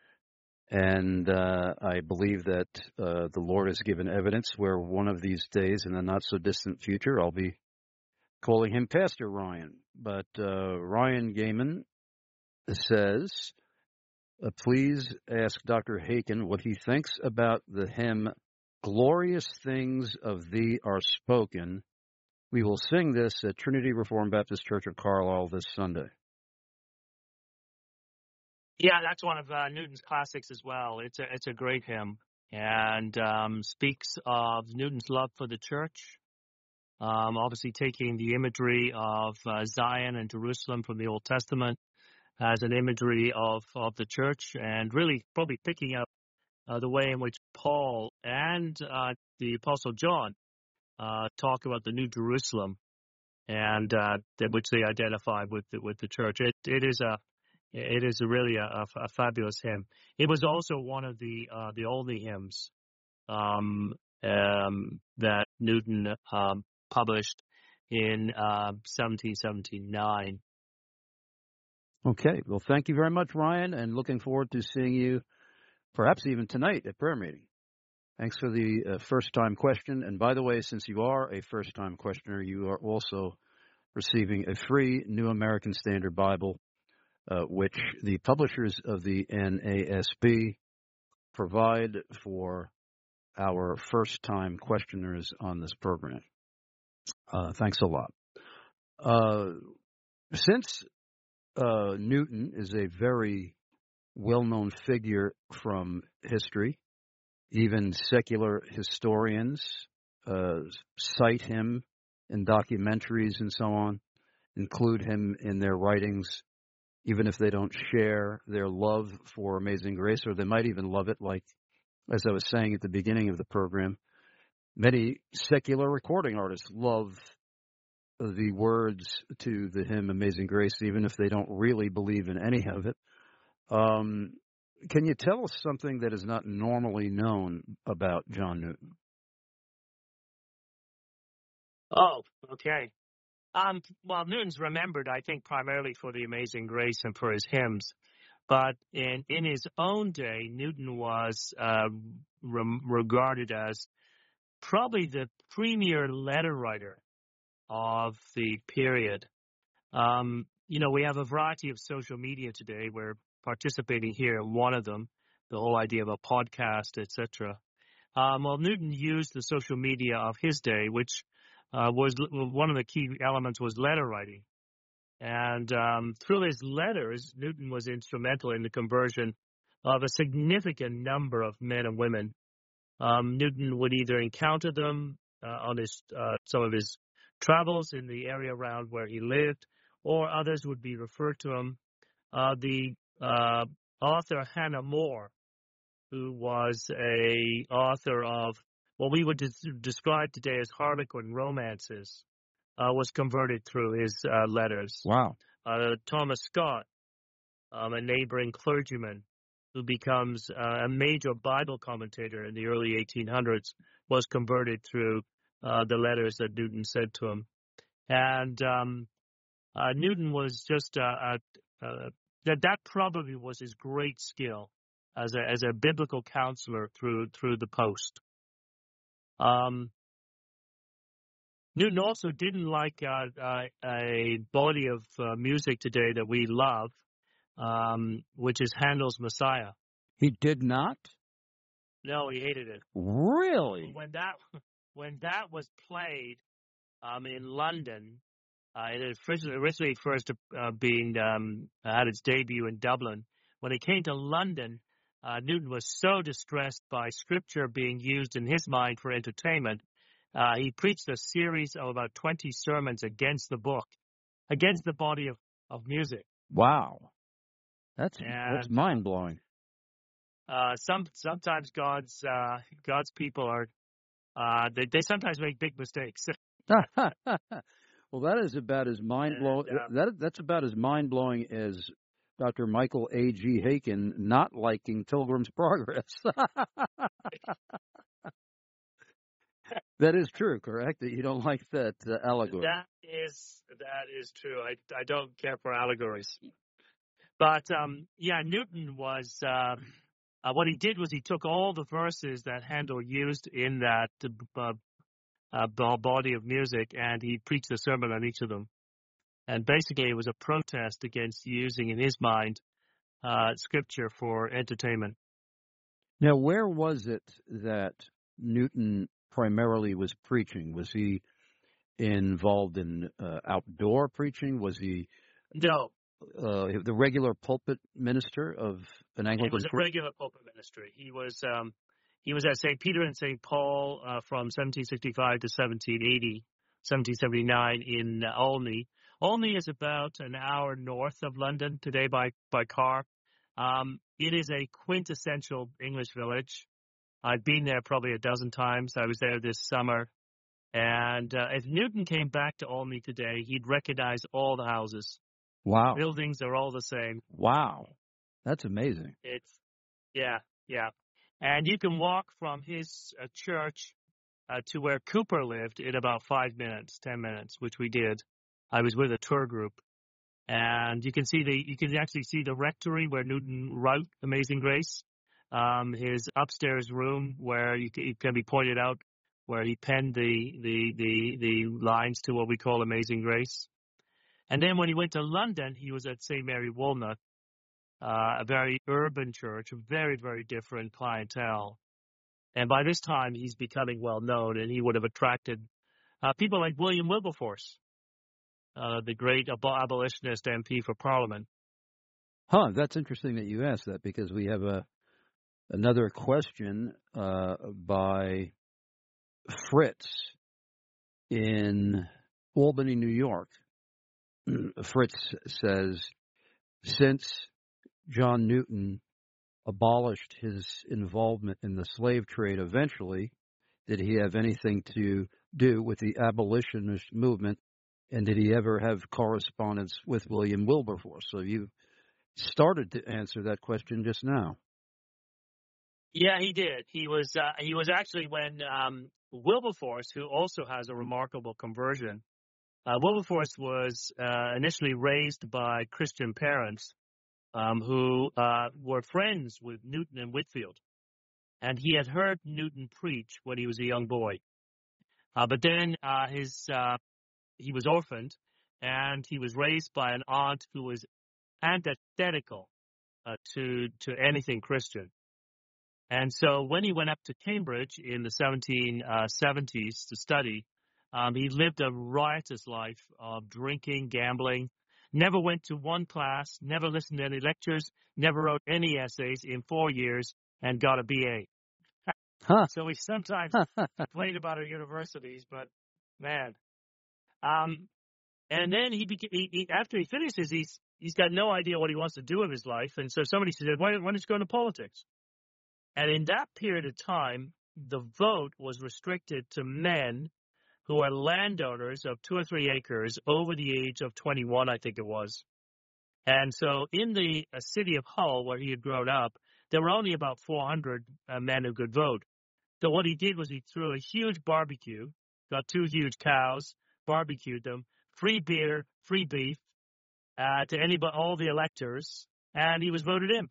And uh, I believe that uh, the Lord has given evidence where one of these days in the not-so-distant future I'll be calling him Pastor Ryan. But uh, Ryan Gaiman says, uh, please ask Doctor Haken what he thinks about the hymn, Glorious Things of Thee Are Spoken. We will sing this at Trinity Reformed Baptist Church of Carlisle this Sunday. Yeah, that's one of uh, Newton's classics as well. It's a it's a great hymn, and um, speaks of Newton's love for the church. Um, obviously, taking the imagery of uh, Zion and Jerusalem from the Old Testament as an imagery of of the church, and really probably picking up uh, the way in which Paul and uh, the Apostle John uh, talk about the New Jerusalem, and uh, that which they identify with the, with the church. It it is a It is really a, a, a fabulous hymn. It was also one of the uh, the only hymns um, um, that Newton um, published in uh, seventeen seventy-nine. Okay. Well, thank you very much, Ryan, and looking forward to seeing you perhaps even tonight at prayer meeting. Thanks for the uh, first-time question. And by the way, since you are a first-time questioner, you are also receiving a free New American Standard Bible, Uh, which the publishers of the N A S B provide for our first-time questioners on this program. Uh, thanks a lot. Uh, since uh, Newton is a very well-known figure from history, even secular historians uh, cite him in documentaries and so on, include him in their writings, even if they don't share their love for Amazing Grace, or they might even love it, like, as I was saying at the beginning of the program, many secular recording artists love the words to the hymn Amazing Grace, even if they don't really believe in any of it. Um, can you tell us something that is not normally known about John Newton? Oh, okay. Um, well, Newton's remembered, I think, primarily for the Amazing Grace and for his hymns. But in, in his own day, Newton was uh, re- regarded as probably the premier letter writer of the period. Um, you know, we have a variety of social media today. We're participating here in one of them, the whole idea of a podcast, et cetera. Um, well, Newton used the social media of his day, which Uh, was one of the key elements was letter writing. And um, through his letters, Newton was instrumental in the conversion of a significant number of men and women. Um, Newton would either encounter them uh, on his uh, some of his travels in the area around where he lived, or others would be referred to him. Uh, the uh, author Hannah More, who was a author of what we would des- describe today as Harlequin romances, uh, was converted through his uh, letters. Wow. Uh, Thomas Scott, um, a neighboring clergyman who becomes uh, a major Bible commentator in the early eighteen hundreds, was converted through uh, the letters that Newton sent to him. And um, uh, Newton was just, uh, uh, uh, that that probably was his great skill as a as a biblical counselor through through the post. Um, Newton also didn't like uh, uh, a body of uh, music today that we love, um, which is Handel's Messiah. He did not? No, he hated it. Really? When that when that was played um, in London, uh, it had originally, originally first uh, being um, had its debut in Dublin. When it came to London, uh, Newton was so distressed by scripture being used in his mind for entertainment. Uh, he preached a series of about twenty sermons against the book, against the body of, of music. Wow. That's And, that's mind-blowing. Uh, some sometimes God's uh, God's people are uh, they they sometimes make big mistakes. Well, that is about as mind-blowing. And, uh, that that's about as mind-blowing as Doctor Michael A. G. Haken not liking Pilgrim's Progress. That is true, correct? That you don't like that uh, allegory. That is that is true. I I don't care for allegories, but um, yeah, Newton was. Uh, uh, what he did was he took all the verses that Handel used in that uh, uh, body of music, and he preached a sermon on each of them. And basically, it was a protest against using, in his mind, uh, scripture for entertainment. Now, where was it that Newton primarily was preaching? Was he involved in uh, outdoor preaching? Was he No. uh, the regular pulpit minister of an Anglican? He was a regular pulpit minister. He was um, he was at Saint Peter and Saint Paul uh, from seventeen sixty-five to seventeen eighty, seventeen seventy-nine in uh, Olney. Olney is about an hour north of London today by by car. Um, it is a quintessential English village. I've been there probably a dozen times. I was there this summer. And uh, if Newton came back to Olney today, he'd recognize all the houses. Wow. Buildings are all the same. Wow. That's amazing. It's, yeah, yeah. And you can walk from his uh, church uh, to where Cooper lived in about five minutes, ten minutes, which we did. I was with a tour group. And you can see the, you can actually see the rectory where Newton wrote Amazing Grace. Um, his upstairs room where you can, it can be pointed out where he penned the, the, the, the lines to what we call Amazing Grace. And then when he went to London, he was at Saint Mary Woolnoth, uh, a very urban church, a very, very different clientele. And by this time, he's becoming well known, and he would have attracted uh, people like William Wilberforce, uh, the great ab- abolitionist M P for Parliament. Huh, that's interesting that you asked that, because we have a another question uh, by Fritz in Albany, New York. Fritz says, since John Newton abolished his involvement in the slave trade eventually, did he have anything to do with the abolitionist movement, and did he ever have correspondence with William Wilberforce? So you started to answer that question just now. Yeah, he did. He was uh, he was actually when um, Wilberforce, who also has a remarkable conversion, uh, Wilberforce was uh, initially raised by Christian parents um, who uh, were friends with Newton and Whitefield, and he had heard Newton preach when he was a young boy. Uh, but then uh, his uh, he was orphaned, and he was raised by an aunt who was antithetical uh, to to anything Christian. And so when he went up to Cambridge in the seventeen seventies to study, um, he lived a riotous life of drinking, gambling, never went to one class, never listened to any lectures, never wrote any essays in four years, and got a B A. Huh. So we sometimes complain about our universities, but man. Um, And then he, beca- he, he after he finishes, he's he's got no idea what he wants to do with his life. And so somebody said, why, why don't you go into politics? And in that period of time, the vote was restricted to men who are landowners of two or three acres over the age of twenty-one, I think it was. And so in the uh, city of Hull, where he had grown up, there were only about four hundred uh, men who could vote. So what he did was he threw a huge barbecue, got two huge cows, barbecued them, free beer, free beef uh, to anybody, all the electors, and he was voted in.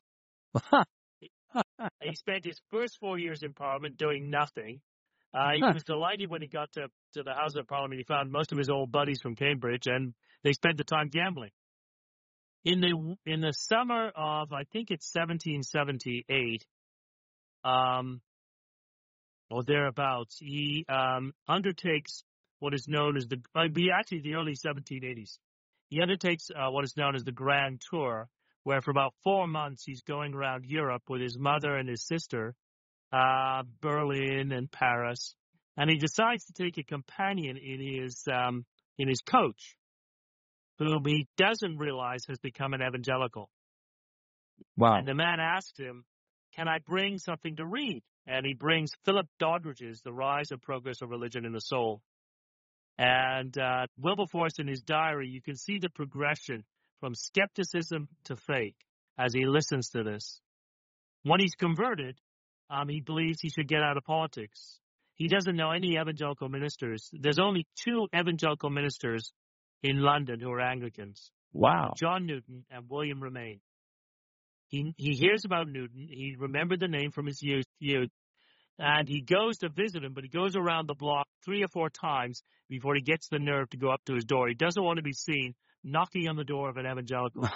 He spent his first four years in Parliament doing nothing. Uh, he was delighted when he got to, to the House of Parliament. He found most of his old buddies from Cambridge, and they spent the time gambling. In the in the summer of, I think it's seventeen seventy-eight, um, or thereabouts, he um, undertakes what is known as the, uh, actually the early seventeen eighties. He undertakes uh, what is known as the Grand Tour, where for about four months he's going around Europe with his mother and his sister, uh, Berlin and Paris, and he decides to take a companion in his um, in his coach, whom he doesn't realize has become an evangelical. Wow. And the man asked him, can I bring something to read? And he brings Philip Doddridge's The Rise and Progress of Religion in the Soul. And uh, Wilberforce, in his diary, you can see the progression from skepticism to faith as he listens to this. When he's converted, um, he believes he should get out of politics. He doesn't know any evangelical ministers. There's only two evangelical ministers in London who are Anglicans. Wow. John Newton and William Romaine. He he hears about Newton. He remembered the name from his youth, youth, and he goes to visit him, but he goes around the block three or four times before he gets the nerve to go up to his door. He doesn't want to be seen knocking on the door of an evangelical.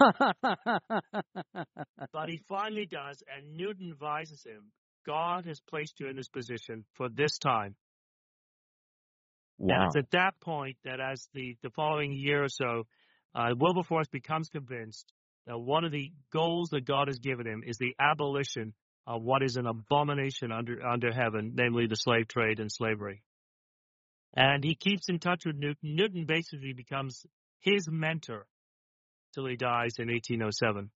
But he finally does, and Newton advises him, God has placed you in this position for this time. Wow. And it's at that point that as the, the following year or so, uh, Wilberforce becomes convinced that one of the goals that God has given him is the abolition of what is an abomination under under heaven, namely the slave trade and slavery. And he keeps in touch with Newton. Newton basically becomes his mentor till he dies in eighteen oh seven.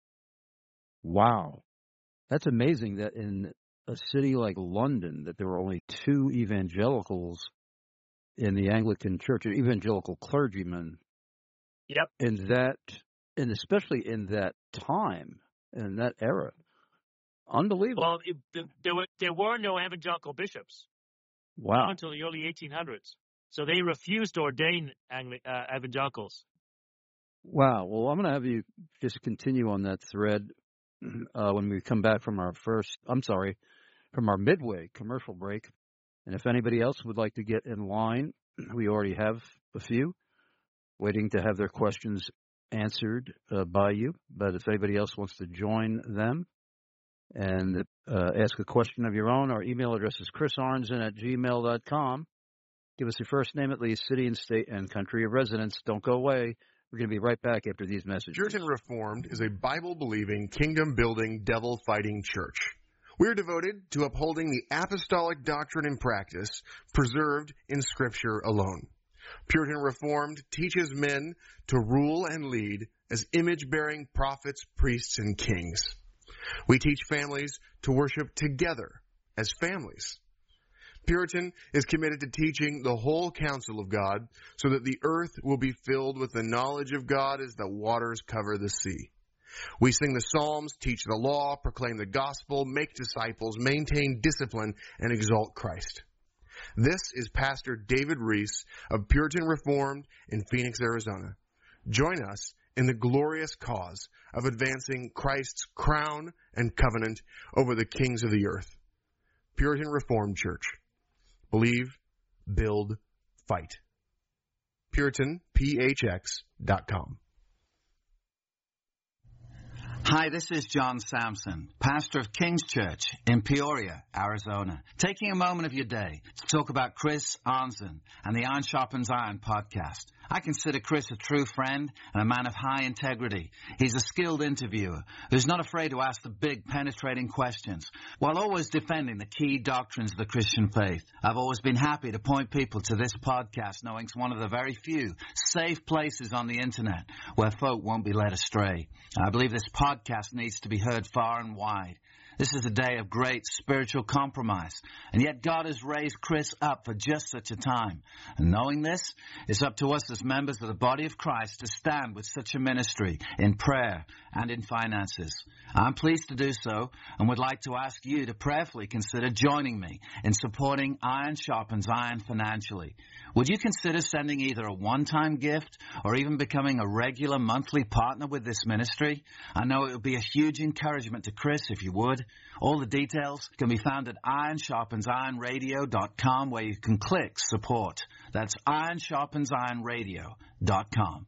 Wow. That's amazing that in a city like London that there were only two evangelicals in the Anglican Church, evangelical clergymen. Yep. In that, and especially in that time, in that era. Unbelievable. Well, it, there were there were no evangelical bishops. Wow. Not until the early eighteen hundreds. So they refused to ordain Angli- uh, evangelicals. Wow. Well, I'm going to have you just continue on that thread uh, when we come back from our first, I'm sorry, from our midway commercial break. And if anybody else would like to get in line, we already have a few waiting to have their questions answered uh, by you. But if anybody else wants to join them and uh, ask a question of your own, our email address is chris arnzen at gmail dot com. Give us your first name, at least, city and state and country of residence. Don't go away. We're going to be right back after these messages. Puritan Reformed is a Bible-believing, kingdom-building, devil-fighting church. We are devoted to upholding the apostolic doctrine and practice preserved in Scripture alone. Puritan Reformed teaches men to rule and lead as image-bearing prophets, priests, and kings. We teach families to worship together as families. Puritan is committed to teaching the whole counsel of God so that the earth will be filled with the knowledge of God as the waters cover the sea. We sing the Psalms, teach the law, proclaim the gospel, make disciples, maintain discipline, and exalt Christ. This is Pastor David Reese of Puritan Reformed in Phoenix, Arizona. Join us in the glorious cause of advancing Christ's crown and covenant over the kings of the earth. Puritan Reformed Church. Believe, build, fight. Puritan P H X dot com. Hi, this is John Sampson, pastor of King's Church in Peoria, Arizona, taking a moment of your day to talk about Chris Arnzen and the Iron Sharpens Iron podcast. I consider Chris a true friend and a man of high integrity. He's a skilled interviewer who's not afraid to ask the big, penetrating questions while always defending the key doctrines of the Christian faith. I've always been happy to point people to this podcast, knowing it's one of the very few safe places on the internet where folk won't be led astray. I believe this podcast needs to be heard far and wide. This is a day of great spiritual compromise, and yet God has raised Chris up for just such a time. And knowing this, it's up to us as members of the body of Christ to stand with such a ministry in prayer and in finances. I'm pleased to do so and would like to ask you to prayerfully consider joining me in supporting Iron Sharpens Iron financially. Would you consider sending either a one-time gift or even becoming a regular monthly partner with this ministry? I know it would be a huge encouragement to Chris if you would. All the details can be found at iron sharpens iron radio dot com, where you can click support. That's iron sharpens iron radio dot com.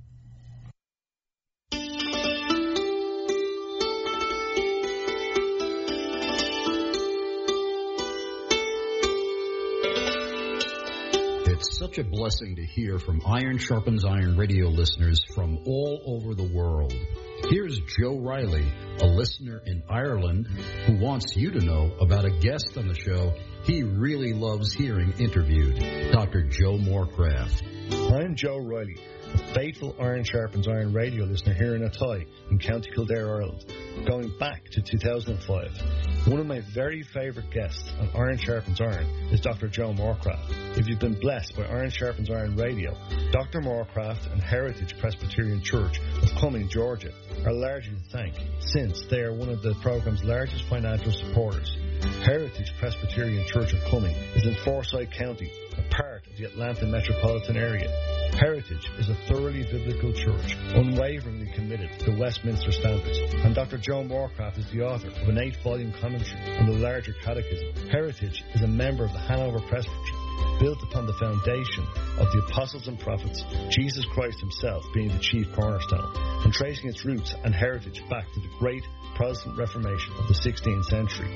It's such a blessing to hear from Iron Sharpens Iron radio listeners from all over the world. Here's Joe Riley, a listener in Ireland, who wants you to know about a guest on the show he really loves hearing interviewed, Doctor Joe Morecraft. I'm Joe Riley, a faithful Iron Sharpens Iron radio listener here in Athy in County Kildare, Ireland, going back to two thousand five. One of my very favourite guests on Iron Sharpens Iron is Doctor Joe Morecraft. If you've been blessed by Iron Sharpens Iron radio, Doctor Morecraft and Heritage Presbyterian Church of Cumming, Georgia, are largely to thank, since they are one of the programme's largest financial supporters. Heritage Presbyterian Church of Cumming is in Forsyth County, a part of the Atlanta metropolitan area. Heritage is a thoroughly biblical church, unwaveringly committed to the Westminster Standards, and Doctor Joe Morecraft is the author of an eight-volume commentary on the larger catechism. Heritage is a member of the Hanover Presbytery, built upon the foundation of the apostles and prophets, Jesus Christ himself being the chief cornerstone, and tracing its roots and heritage back to the great Protestant Reformation of the sixteenth century.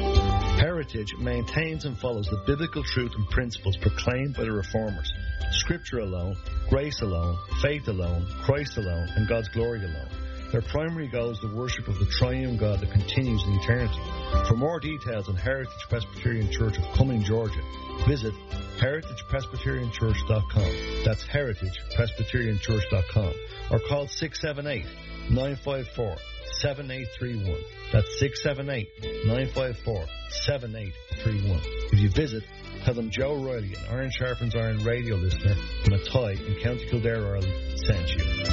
Heritage maintains and follows the biblical truth and principles proclaimed by the Reformers: Scripture alone, grace alone, faith alone, Christ alone, and God's glory alone. Their primary goal is the worship of the triune God that continues in eternity. For more details on Heritage Presbyterian Church of Cumming, Georgia, visit heritage presbyterian church dot com. That's heritage presbyterian church dot com. Or call six seven eight, nine five four, seven eight three one. That's six seven eight, nine five four, seven eight three one. If you visit, tell them Joe Riley, an Iron Sharpens Iron radio listener from Athy in County Kildare, Ireland, sent you.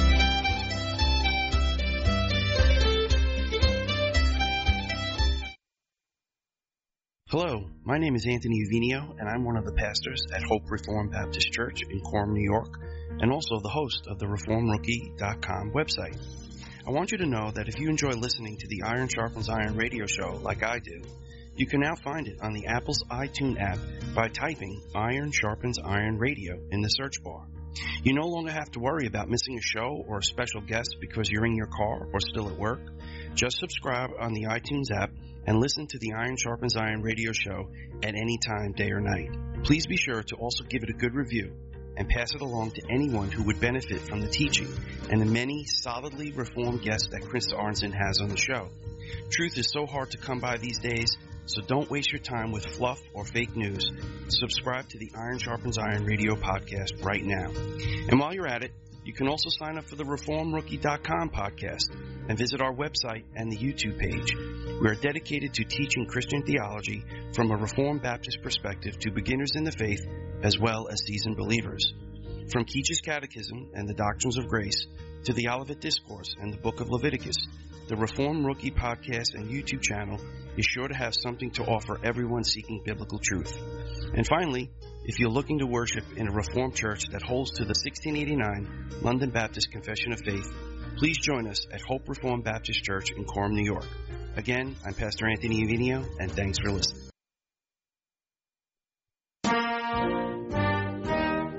Hello, my name is Anthony Uvinio, and I'm one of the pastors at Hope Reformed Baptist Church in Quorum, New York, and also the host of the reform rookie dot com website. I want you to know that if you enjoy listening to the Iron Sharpens Iron radio show like I do, you can now find it on the Apple's iTunes app by typing Iron Sharpens Iron Radio in the search bar. You no longer have to worry about missing a show or a special guest because you're in your car or still at work. Just subscribe on the iTunes app and listen to the Iron Sharpens Iron radio show at any time, day or night. Please be sure to also give it a good review and pass it along to anyone who would benefit from the teaching and the many solidly reformed guests that Chris Arnzen has on the show. Truth is so hard to come by these days, so don't waste your time with fluff or fake news. Subscribe to the Iron Sharpens Iron radio podcast right now. And while you're at it, you can also sign up for the reform rookie dot com podcast and visit our website and the YouTube page. We are dedicated to teaching Christian theology from a Reformed Baptist perspective to beginners in the faith as well as seasoned believers. From Keach's Catechism and the Doctrines of Grace to the Olivet Discourse and the Book of Leviticus, the Reform Rookie podcast and YouTube channel is sure to have something to offer everyone seeking biblical truth. And finally, if you're looking to worship in a Reformed church that holds to the sixteen eighty-nine London Baptist Confession of Faith, please join us at Hope Reformed Baptist Church in Quorum, New York. Again, I'm Pastor Anthony Uvinio, and thanks for listening.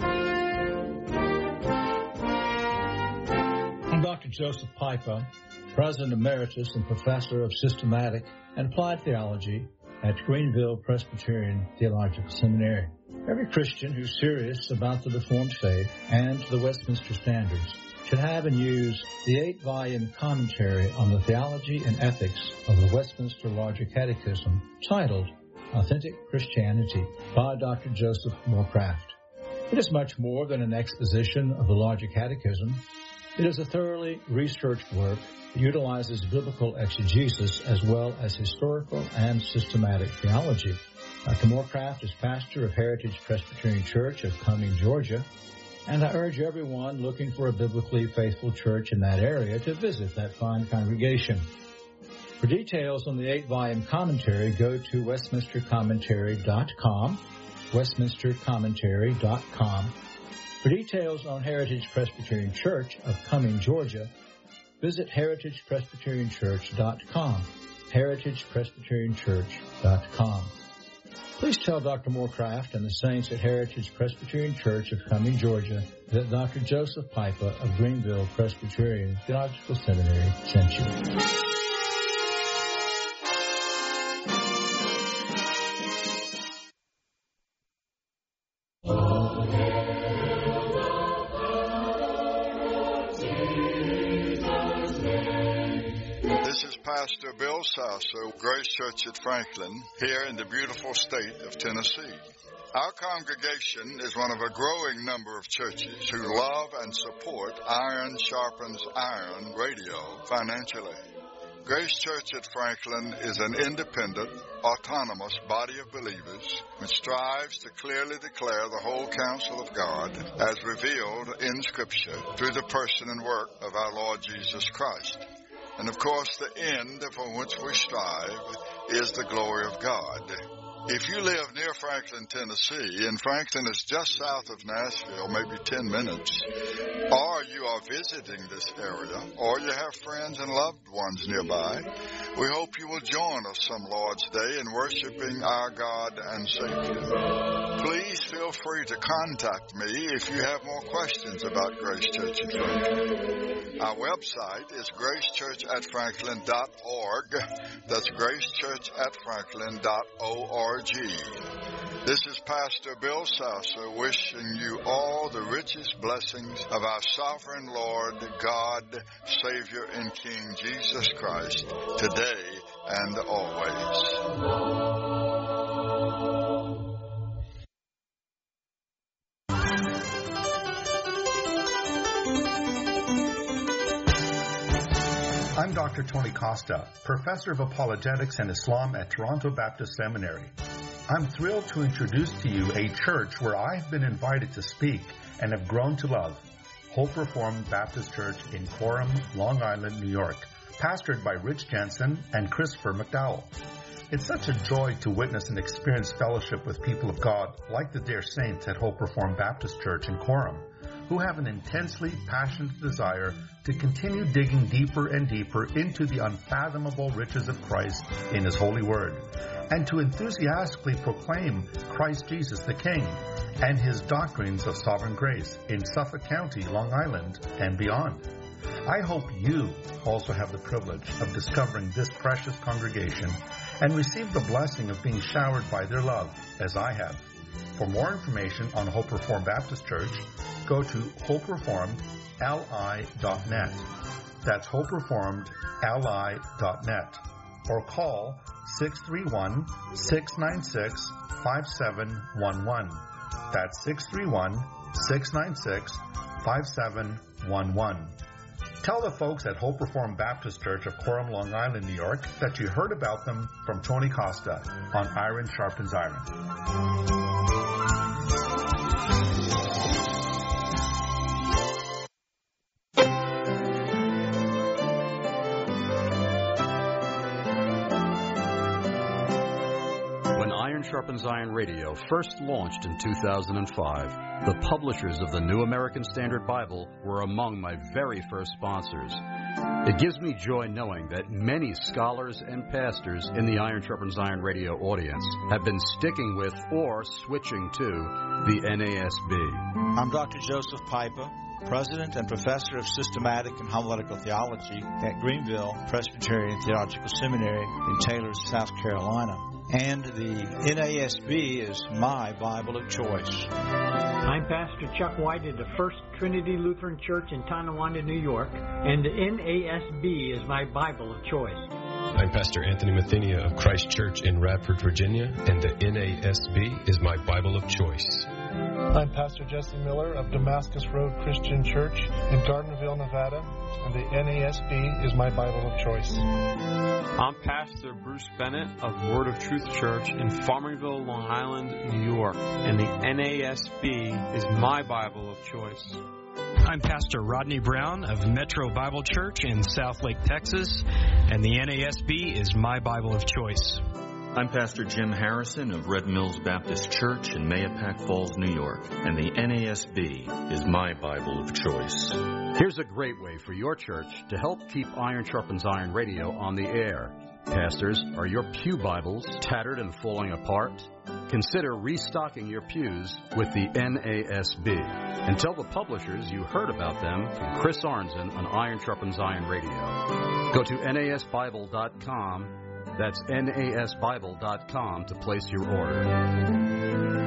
I'm Doctor Joseph Pipa, President Emeritus and Professor of Systematic and Applied Theology at Greenville Presbyterian Theological Seminary. Every Christian who's serious about the Reformed faith and the Westminster Standards should have and use the eight-volume commentary on the theology and ethics of the Westminster Larger Catechism titled Authentic Christianity by Doctor Joseph Morecraft. It is much more than an exposition of the Larger Catechism. It is a thoroughly researched work that utilizes biblical exegesis as well as historical and systematic theology. Doctor Morecraft is pastor of Heritage Presbyterian Church of Cumming, Georgia, and I urge everyone looking for a biblically faithful church in that area to visit that fine congregation. For details on the eight-volume commentary, go to westminster commentary dot com, westminster commentary dot com. For details on Heritage Presbyterian Church of Cumming, Georgia, visit heritage presbyterian church dot com, heritage presbyterian church dot com. Please tell Doctor Morecraft and the saints at Heritage Presbyterian Church of Cumming, Georgia, that Doctor Joseph Pipa of Greenville Presbyterian Theological Seminary sent you. Pastor Bill Sasso, Grace Church at Franklin, here in the beautiful state of Tennessee. Our congregation is one of a growing number of churches who love and support Iron Sharpens Iron radio financially. Grace Church at Franklin is an independent, autonomous body of believers which strives to clearly declare the whole counsel of God as revealed in Scripture through the person and work of our Lord Jesus Christ. And of course, the end for which we strive is the glory of God. If you live near Franklin, Tennessee, and Franklin is just south of Nashville, maybe ten minutes, or you are visiting this area, or you have friends and loved ones nearby, we hope you will join us some Lord's Day in worshiping our God and Savior. Please feel free to contact me if you have more questions about Grace Church at Franklin. Our website is grace church at franklin dot org. That's grace church at franklin dot org. This is Pastor Bill Sasso wishing you all the richest blessings of our sovereign Lord, God, Savior, and King Jesus Christ, today and always. I'm Doctor Tony Costa, Professor of Apologetics and Islam at Toronto Baptist Seminary. I'm thrilled to introduce to you a church where I've been invited to speak and have grown to love, Hope Reformed Baptist Church in Coram, Long Island, New York, pastored by Rich Jensen and Christopher McDowell. It's such a joy to witness and experience fellowship with people of God like the dear saints at Hope Reformed Baptist Church in Coram, who have an intensely passionate desire to continue digging deeper and deeper into the unfathomable riches of Christ in His holy word, and to enthusiastically proclaim Christ Jesus the King and His doctrines of sovereign grace in Suffolk County, Long Island, and beyond. I hope you also have the privilege of discovering this precious congregation and receive the blessing of being showered by their love, as I have. For more information on Hope Reformed Baptist Church, go to hope reformed l i dot net. That's hope reformed l i dot net. Or call six three one, six nine six, five seven one one. That's six three one, six nine six, five seven one one. Tell the folks at Hope Reformed Baptist Church of Coram, Long Island, New York, that you heard about them from Tony Costa on Iron Sharpens Iron. Sharpens Iron Radio first launched in two thousand five, the publishers of the New American Standard Bible were among my very first sponsors. It gives me joy knowing that many scholars and pastors in the Iron Sharpens Iron Radio audience have been sticking with or switching to the N A S B. I'm Doctor Joseph Pipa, President and Professor of Systematic and Homiletical Theology at Greenville Presbyterian Theological Seminary in Taylor, South Carolina. And the N A S B is my Bible of choice. I'm Pastor Chuck White at the First Trinity Lutheran Church in Tonawanda, New York, and the N A S B is my Bible of choice. I'm Pastor Anthony Mathenia of Christ Church in Radford, Virginia, and the N A S B is my Bible of choice. I'm Pastor Jesse Miller of Damascus Road Christian Church in Gardenville, Nevada, and the N A S B is my Bible of choice. I'm Pastor Bruce Bennett of Word of Truth Church in Farmingville, Long Island, New York, and the N A S B is my Bible of choice. I'm Pastor Rodney Brown of Metro Bible Church in Southlake, Texas, and the N A S B is my Bible of choice. I'm Pastor Jim Harrison of Red Mills Baptist Church in Mahopac Falls, New York, and the N A S B is my Bible of choice. Here's a great way for your church to help keep Iron Sharpens Iron Radio on the air. Pastors, are your pew Bibles tattered and falling apart? Consider restocking your pews with the N A S B. And tell the publishers you heard about them from Chris Arnzen on Iron Sharpens Iron Radio. Go to N A S Bible dot com. That's N A S Bible dot com to place your order.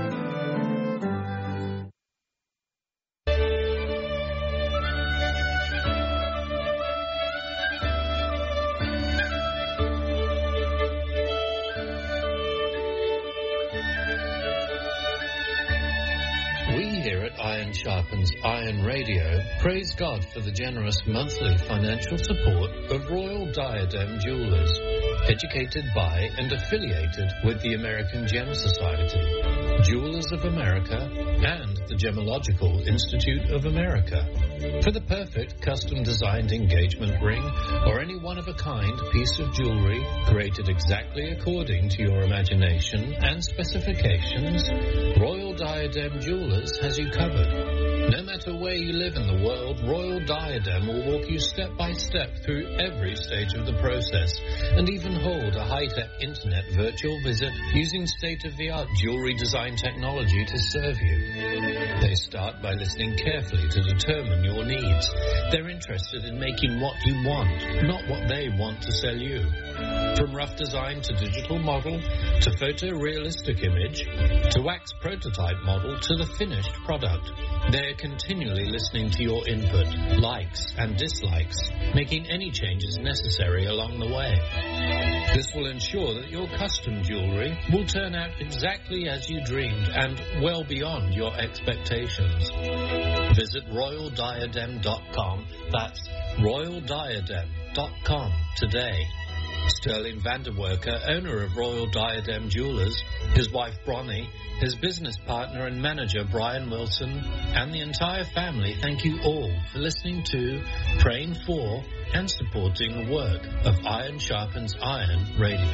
Iron Sharpens Iron Radio, praise God for the generous monthly financial support of Royal Diadem Jewelers, educated by and affiliated with the American Gem Society, Jewelers of America, and the Gemological Institute of America. For the perfect custom-designed engagement ring or any one-of-a-kind piece of jewelry created exactly according to your imagination and specifications, Royal Diadem Jewelers has you covered. No matter where you live in the world, Royal Diadem will walk you step by step through every stage of the process and even hold a high-tech internet virtual visit using state-of-the-art jewelry design technology to serve you. They start by listening carefully to determine your needs. They're interested in making what you want, not what they want to sell you. From rough design to digital model, to photorealistic image, to wax prototype model, to the finished product, they're continually listening to your input, likes and dislikes, making any changes necessary along the way. This will ensure that your custom jewelry will turn out exactly as you dreamed and well beyond your expectations. Visit royal diadem dot com. That's royal diadem dot com today. Sterling Vanderwerker, owner of Royal Diadem Jewelers, his wife Bronnie, his business partner and manager Brian Wilson, and the entire family thank you all for listening to, praying for, and supporting the work of Iron Sharpens Iron Radio.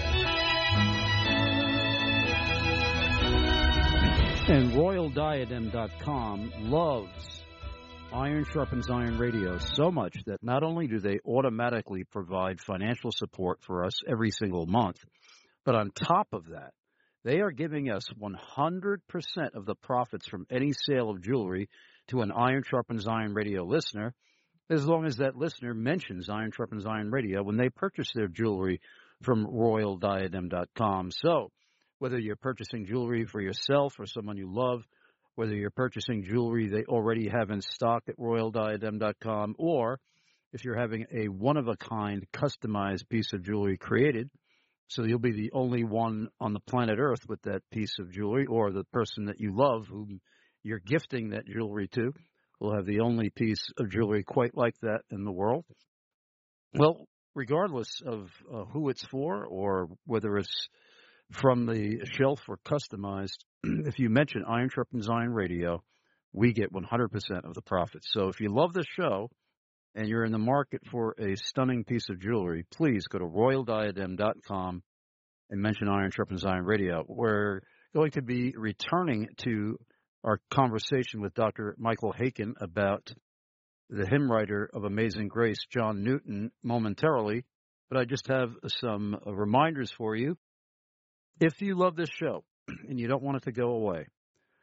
And royal diadem dot com loves Iron Sharpens Iron Radio so much that not only do they automatically provide financial support for us every single month, but on top of that, they are giving us one hundred percent of the profits from any sale of jewelry to an Iron Sharpens Iron Radio listener, as long as that listener mentions Iron Sharpens Iron Radio when they purchase their jewelry from royal diadem dot com. So, whether you're purchasing jewelry for yourself or someone you love, whether you're purchasing jewelry they already have in stock at royal diadem dot com, or if you're having a one-of-a-kind customized piece of jewelry created, so you'll be the only one on the planet Earth with that piece of jewelry, or the person that you love whom you're gifting that jewelry to will have the only piece of jewelry quite like that in the world. Well, regardless of uh, who it's for or whether it's from the shelf or customized, if you mention Iron Sharpens Iron Radio, we get one hundred percent of the profits. So if you love the show and you're in the market for a stunning piece of jewelry, please go to royal diadem dot com and mention Iron Sharpens Iron Radio. We're going to be returning to our conversation with Doctor Michael Haykin about the hymn writer of Amazing Grace, John Newton, momentarily. But I just have some uh, reminders for you. If you love this show and you don't want it to go away,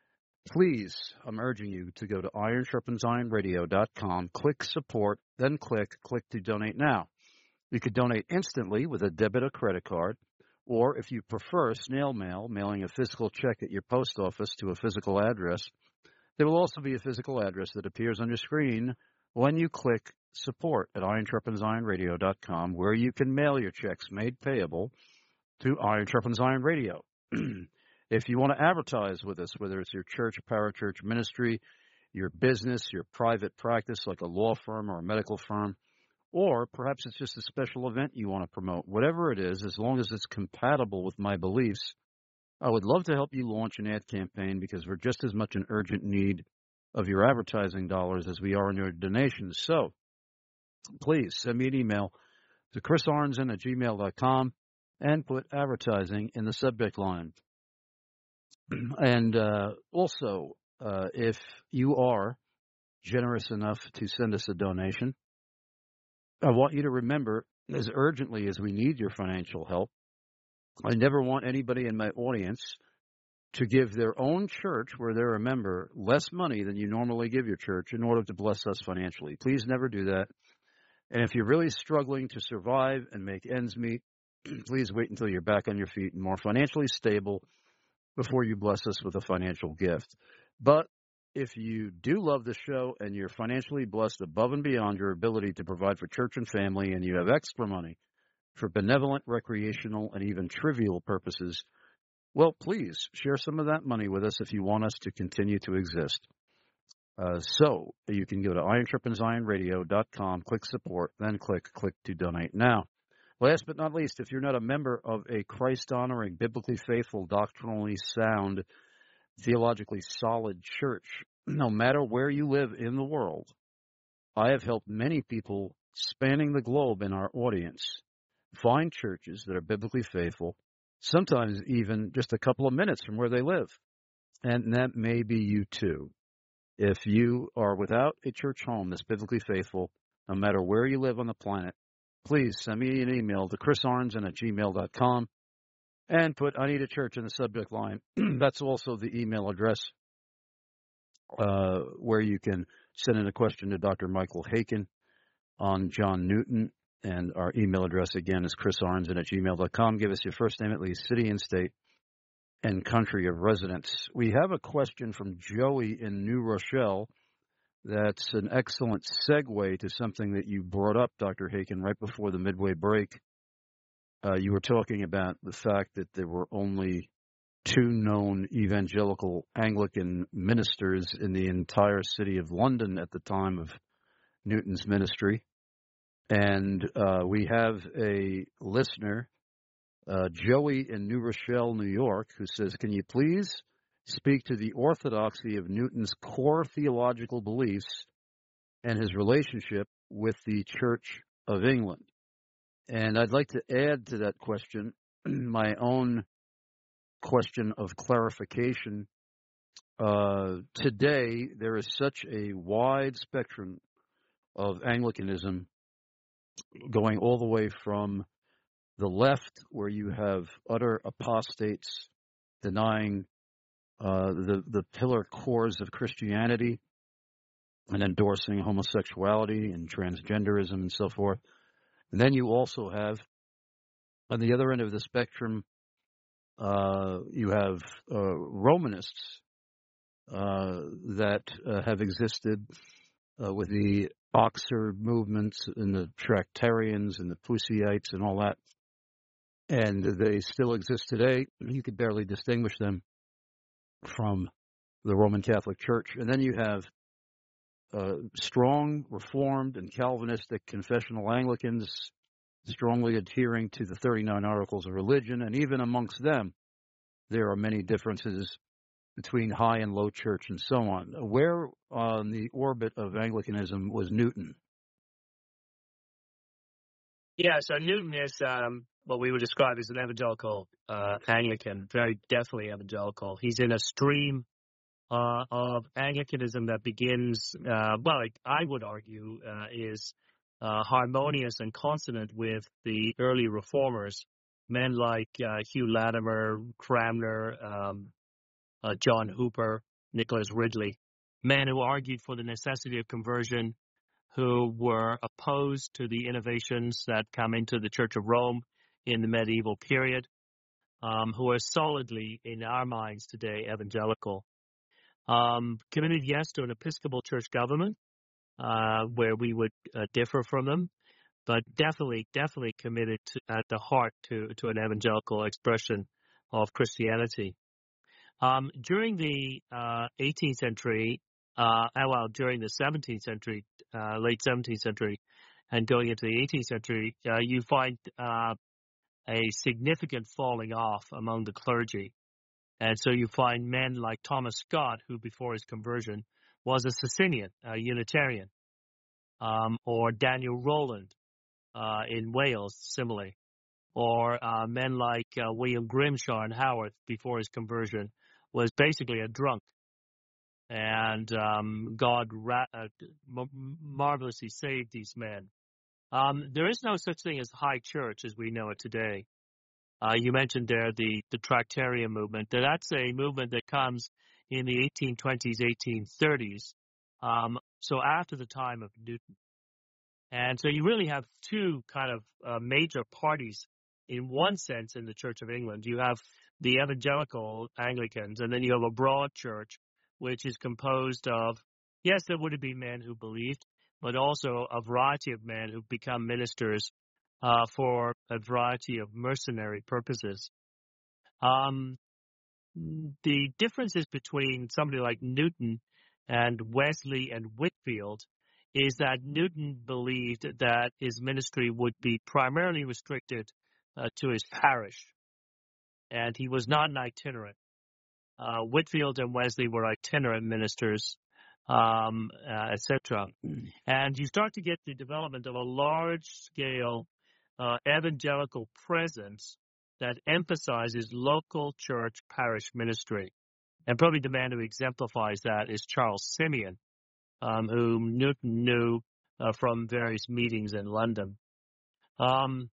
please, I'm urging you to go to iron sharpens iron radio dot com, click support, then click click to donate now. You could donate instantly with a debit or credit card, or if you prefer snail mail, mailing a physical check at your post office to a physical address, there will also be a physical address that appears on your screen when you click support at iron sharpens iron radio dot com, where you can mail your checks made payable to Iron Sharpens Iron Radio. If you want to advertise with us, whether it's your church, parachurch ministry, your business, your private practice like a law firm or a medical firm, or perhaps it's just a special event you want to promote, whatever it is, as long as it's compatible with my beliefs, I would love to help you launch an ad campaign because we're just as much in urgent need of your advertising dollars as we are in your donations. So please send me an email to chris arnzen at gmail dot com and put advertising in the subject line. And uh, also, uh, if you are generous enough to send us a donation, I want you to remember, as urgently as we need your financial help, I never want anybody in my audience to give their own church, where they're a member, less money than you normally give your church in order to bless us financially. Please never do that. And if you're really struggling to survive and make ends meet, please wait until you're back on your feet and more financially stable before you bless us with a financial gift. But if you do love the show and you're financially blessed above and beyond your ability to provide for church and family, and you have extra money for benevolent, recreational, and even trivial purposes, well, please share some of that money with us if you want us to continue to exist. Uh, so you can go to iron sharpens iron radio dot com, click support, then click click to donate now. Last but not least, if you're not a member of a Christ-honoring, biblically faithful, doctrinally sound, theologically solid church, no matter where you live in the world, I have helped many people spanning the globe in our audience find churches that are biblically faithful, sometimes even just a couple of minutes from where they live. And that may be you too. If you are without a church home that's biblically faithful, no matter where you live on the planet, please send me an email to chris arnzen at gmail dot com and put I need a church in the subject line. That's also the email address uh, where you can send in a question to Doctor Michael Haykin on John Newton. And our email address, again, is chris arnzen at gmail dot com. Give us your first name, at least city and state, and country of residence. We have a question from Joey in New Rochelle. That's an excellent segue to something that you brought up, Doctor Haykin, right before the midway break. Uh, you were talking about the fact that there were only two known evangelical Anglican ministers in the entire city of London at the time of Newton's ministry. And uh, we have a listener, uh, Joey in New Rochelle, New York, who says, can you please speak to the orthodoxy of Newton's core theological beliefs and his relationship with the Church of England? And I'd like to add to that question my own question of clarification. Uh, today, there is such a wide spectrum of Anglicanism, going all the way from the left, where you have utter apostates denying uh, the, the pillar cores of Christianity and endorsing homosexuality and transgenderism and so forth. And then you also have, on the other end of the spectrum, uh, you have uh, Romanists uh, that uh, have existed uh, with the Oxford movements and the Tractarians and the Puseyites and all that. And they still exist today. You could barely distinguish them from the Roman Catholic Church. And then you have uh, strong Reformed and Calvinistic confessional Anglicans strongly adhering to the thirty-nine Articles of Religion. And even amongst them, there are many differences between high and low church and so on. Where on the orbit of Anglicanism was Newton? Yeah, so Newton is um, what we would describe as an evangelical uh, Anglican, very definitely evangelical. He's in a stream uh, of Anglicanism that begins, uh, well, I would argue, uh, is uh, harmonious and consonant with the early reformers, men like uh, Hugh Latimer, Cranmer, um, uh, John Hooper. Nicholas Ridley, men who argued for the necessity of conversion, who were opposed to the innovations that come into the Church of Rome in the medieval period, um, who are solidly, in our minds today, evangelical. Um, committed, yes, to an Episcopal Church government, uh, where we would uh, differ from them, but definitely, definitely committed to, at the heart to, to an evangelical expression of Christianity. Um, during the uh, eighteenth century, uh, well, during the seventeenth century, uh, late seventeenth century, and going into the eighteenth century, uh, you find uh, a significant falling off among the clergy. And so you find men like Thomas Scott, who before his conversion was a Socinian, a Unitarian, um, or Daniel Rowland uh, in Wales, similarly, or uh, men like uh, William Grimshaw in Haworth before his conversion was basically a drunk. And um, God ra- uh, m- marvelously saved these men. Um, there is no such thing as high church as we know it today. Uh, you mentioned there the, the Tractarian movement. That's a movement that comes in the eighteen twenties, eighteen thirties, um, so after the time of Newton. And so you really have two kind of uh, major parties in one sense in the Church of England. You have the evangelical Anglicans, and then you have a broad church, which is composed of, yes, there would be men who believed, but also a variety of men who become ministers uh, for a variety of mercenary purposes. Um, the differences between somebody like Newton and Wesley and Whitefield is that Newton believed that his ministry would be primarily restricted uh, to his parish, and he was not an itinerant. Uh, Whitefield and Wesley were itinerant ministers, um, uh, et cetera. And you start to get the development of a large-scale uh, evangelical presence that emphasizes local church parish ministry. And probably the man who exemplifies that is Charles Simeon, um, whom Newton knew uh, from various meetings in London. Um,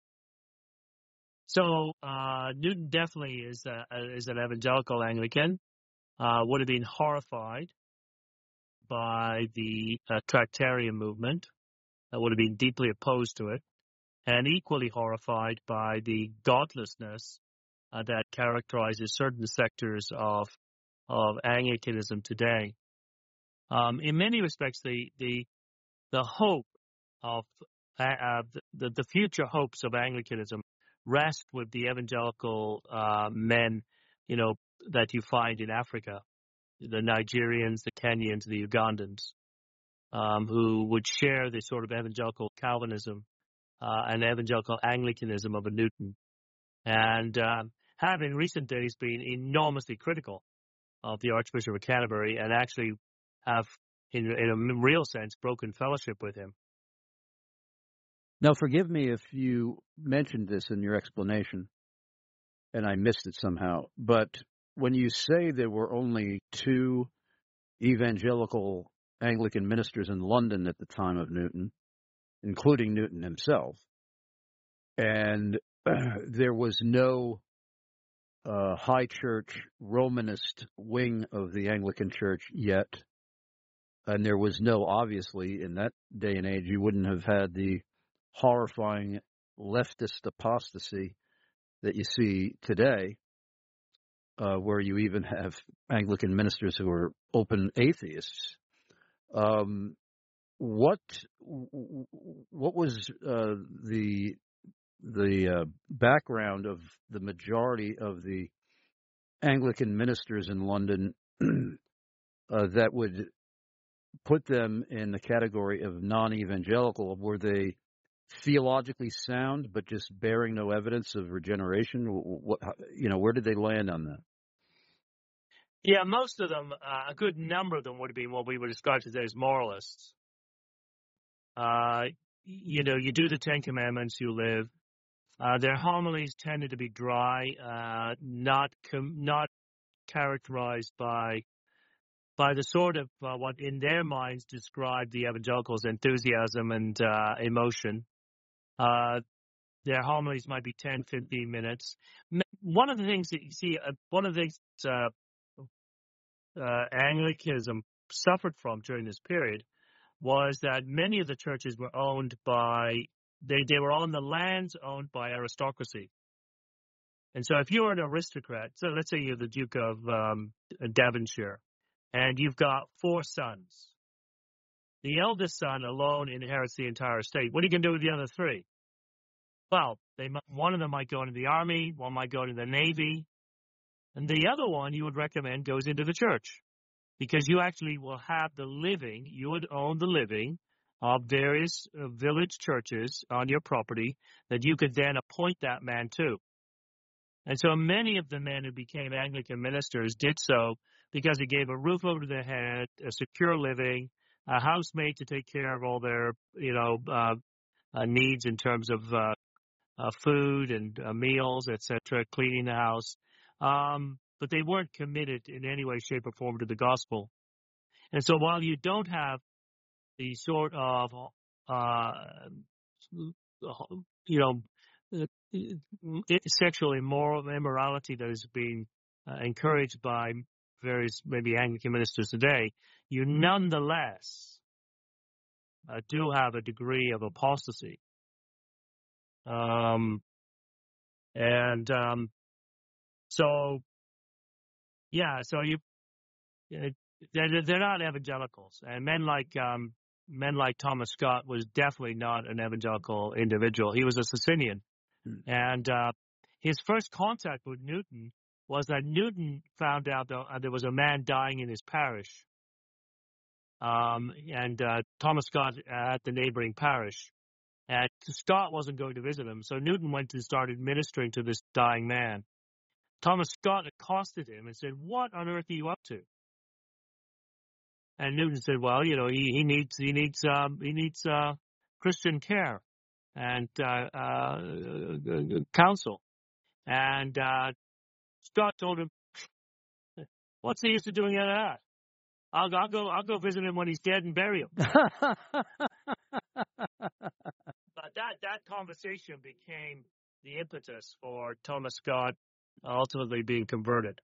so uh, Newton definitely is, a, is an evangelical Anglican, uh, would have been horrified by the uh, Tractarian movement, uh, would have been deeply opposed to it, and equally horrified by the godlessness uh, that characterizes certain sectors of of Anglicanism today. Um, in many respects, the the the hope of uh, the the future hopes of Anglicanism rest with the evangelical uh, men, you know, that you find in Africa, the Nigerians, the Kenyans, the Ugandans, um, who would share the sort of evangelical Calvinism uh, and evangelical Anglicanism of a Newton, and um, have in recent days been enormously critical of the Archbishop of Canterbury, and actually have, in, in a real sense, broken fellowship with him. Now, forgive me if you mentioned this in your explanation, and I missed it somehow, but when you say there were only two evangelical Anglican ministers in London at the time of Newton, including Newton himself, and uh, there was no uh, high church Romanist wing of the Anglican Church yet, and there was no, obviously, in that day and age, you wouldn't have had the horrifying leftist apostasy that you see today, uh, where you even have Anglican ministers who are open atheists. Um, what what was uh, the the uh, background of the majority of the Anglican ministers in London uh, that would put them in the category of non-evangelical? Were they theologically sound, but just bearing no evidence of regeneration? What, you know, where did they land on that? Yeah, most of them, uh, a good number of them would have been what we would describe today as moralists. Uh, you know, you do the Ten Commandments, you live. Uh, their homilies tended to be dry, uh, not com- not characterized by by the sort of uh, what in their minds described the evangelicals' enthusiasm and uh, emotion. Uh, their homilies might be ten, fifteen minutes. One of the things that you see, uh, one of the things uh, uh, Anglicanism suffered from during this period was that many of the churches were owned by, they, they were on the lands owned by aristocracy. And so if you're an aristocrat, so let's say you're the Duke of um, Devonshire, and you've got four sons. The eldest son alone inherits the entire estate. What are you going to do with the other three? Well, they, one of them might go into the army, one might go into the navy, and the other one you would recommend goes into the church, because you actually will have the living, you would own the living of various uh, village churches on your property that you could then appoint that man to. And so many of the men who became Anglican ministers did so because it gave a roof over their head, a secure living, a housemaid to take care of all their, you know, uh, uh, needs in terms of uh, uh, food and uh, meals, et cetera, cleaning the house. Um, but they weren't committed in any way, shape, or form to the gospel. And so while you don't have the sort of, uh, you know, sexual immoral immorality that is being uh, encouraged by various maybe Anglican ministers today, you nonetheless uh, do have a degree of apostasy. Um, and um, so, yeah, so you they're, they're not evangelicals, and men like um, men like Thomas Scott was definitely not an evangelical individual. He was a Socinian. And uh, his first contact with Newton was that Newton found out that uh, there was a man dying in his parish. Um, and uh, Thomas Scott at the neighboring parish. And Scott wasn't going to visit him, so Newton went and started ministering to this dying man. Thomas Scott accosted him and said, "What on earth are you up to?" And Newton said, "Well, you know, he, he needs he needs um, he needs uh, Christian care and uh, uh, counsel." And uh, Scott told him, "What's the use of doing any of that? I'll, I'll go. I'll go visit him when he's dead and bury him." But that that conversation became the impetus for Thomas Scott ultimately being converted.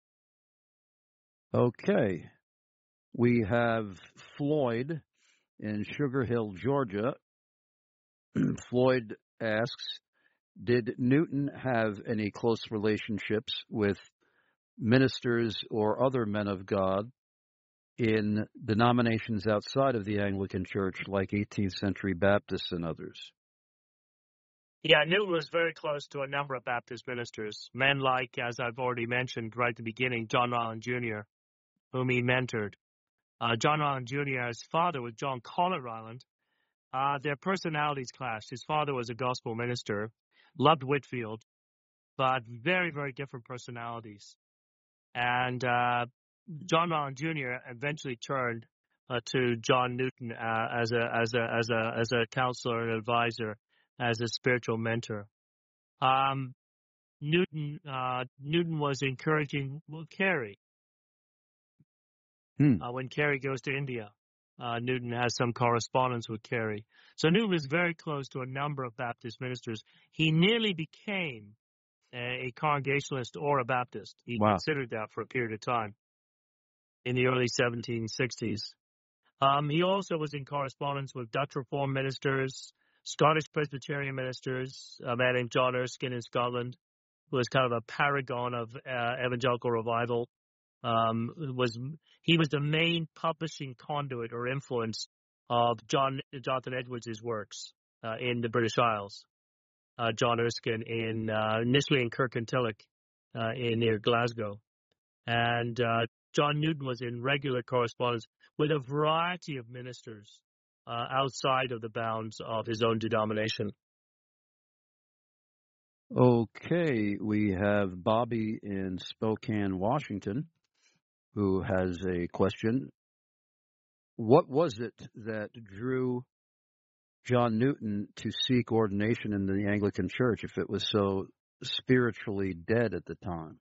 Okay, we have Floyd in Sugar Hill, Georgia. Floyd asks, did Newton have any close relationships with ministers or other men of God in denominations outside of the Anglican Church, like eighteenth century Baptists and others? Yeah, Newton was very close to a number of Baptist ministers, men like, as I've already mentioned right at the beginning, John Ryland Junior, whom he mentored. Uh, John Ryland Junior, his father was John Collett Ryland. Uh, their personalities clashed. His father was a gospel minister, loved Whitefield, but very, very different personalities. And uh, John Ryland Junior eventually turned uh, to John Newton uh, as a as a as a as a counselor and advisor, as a spiritual mentor. Um, Newton uh, Newton was encouraging well, Carey. Hmm. Uh, when Carey goes to India, uh, Newton has some correspondence with Carey. So Newton was very close to a number of Baptist ministers. He nearly became a, a Congregationalist or a Baptist. He Wow. considered that for a period of time in the early seventeen sixties. Um, he also was in correspondence with Dutch Reformed ministers, Scottish Presbyterian ministers, a man named John Erskine in Scotland, who was kind of a paragon of uh, evangelical revival. Um, was he was the main publishing conduit or influence of John Jonathan Edwards' works uh, in the British Isles. Uh, John Erskine in uh, initially in Kirkintilloch uh, in near Glasgow, and uh, John Newton was in regular correspondence with a variety of ministers uh, outside of the bounds of his own denomination. Okay, we have Bobby in Spokane, Washington, who has a question. What was it that drew John Newton to seek ordination in the Anglican Church if it was so spiritually dead at the time?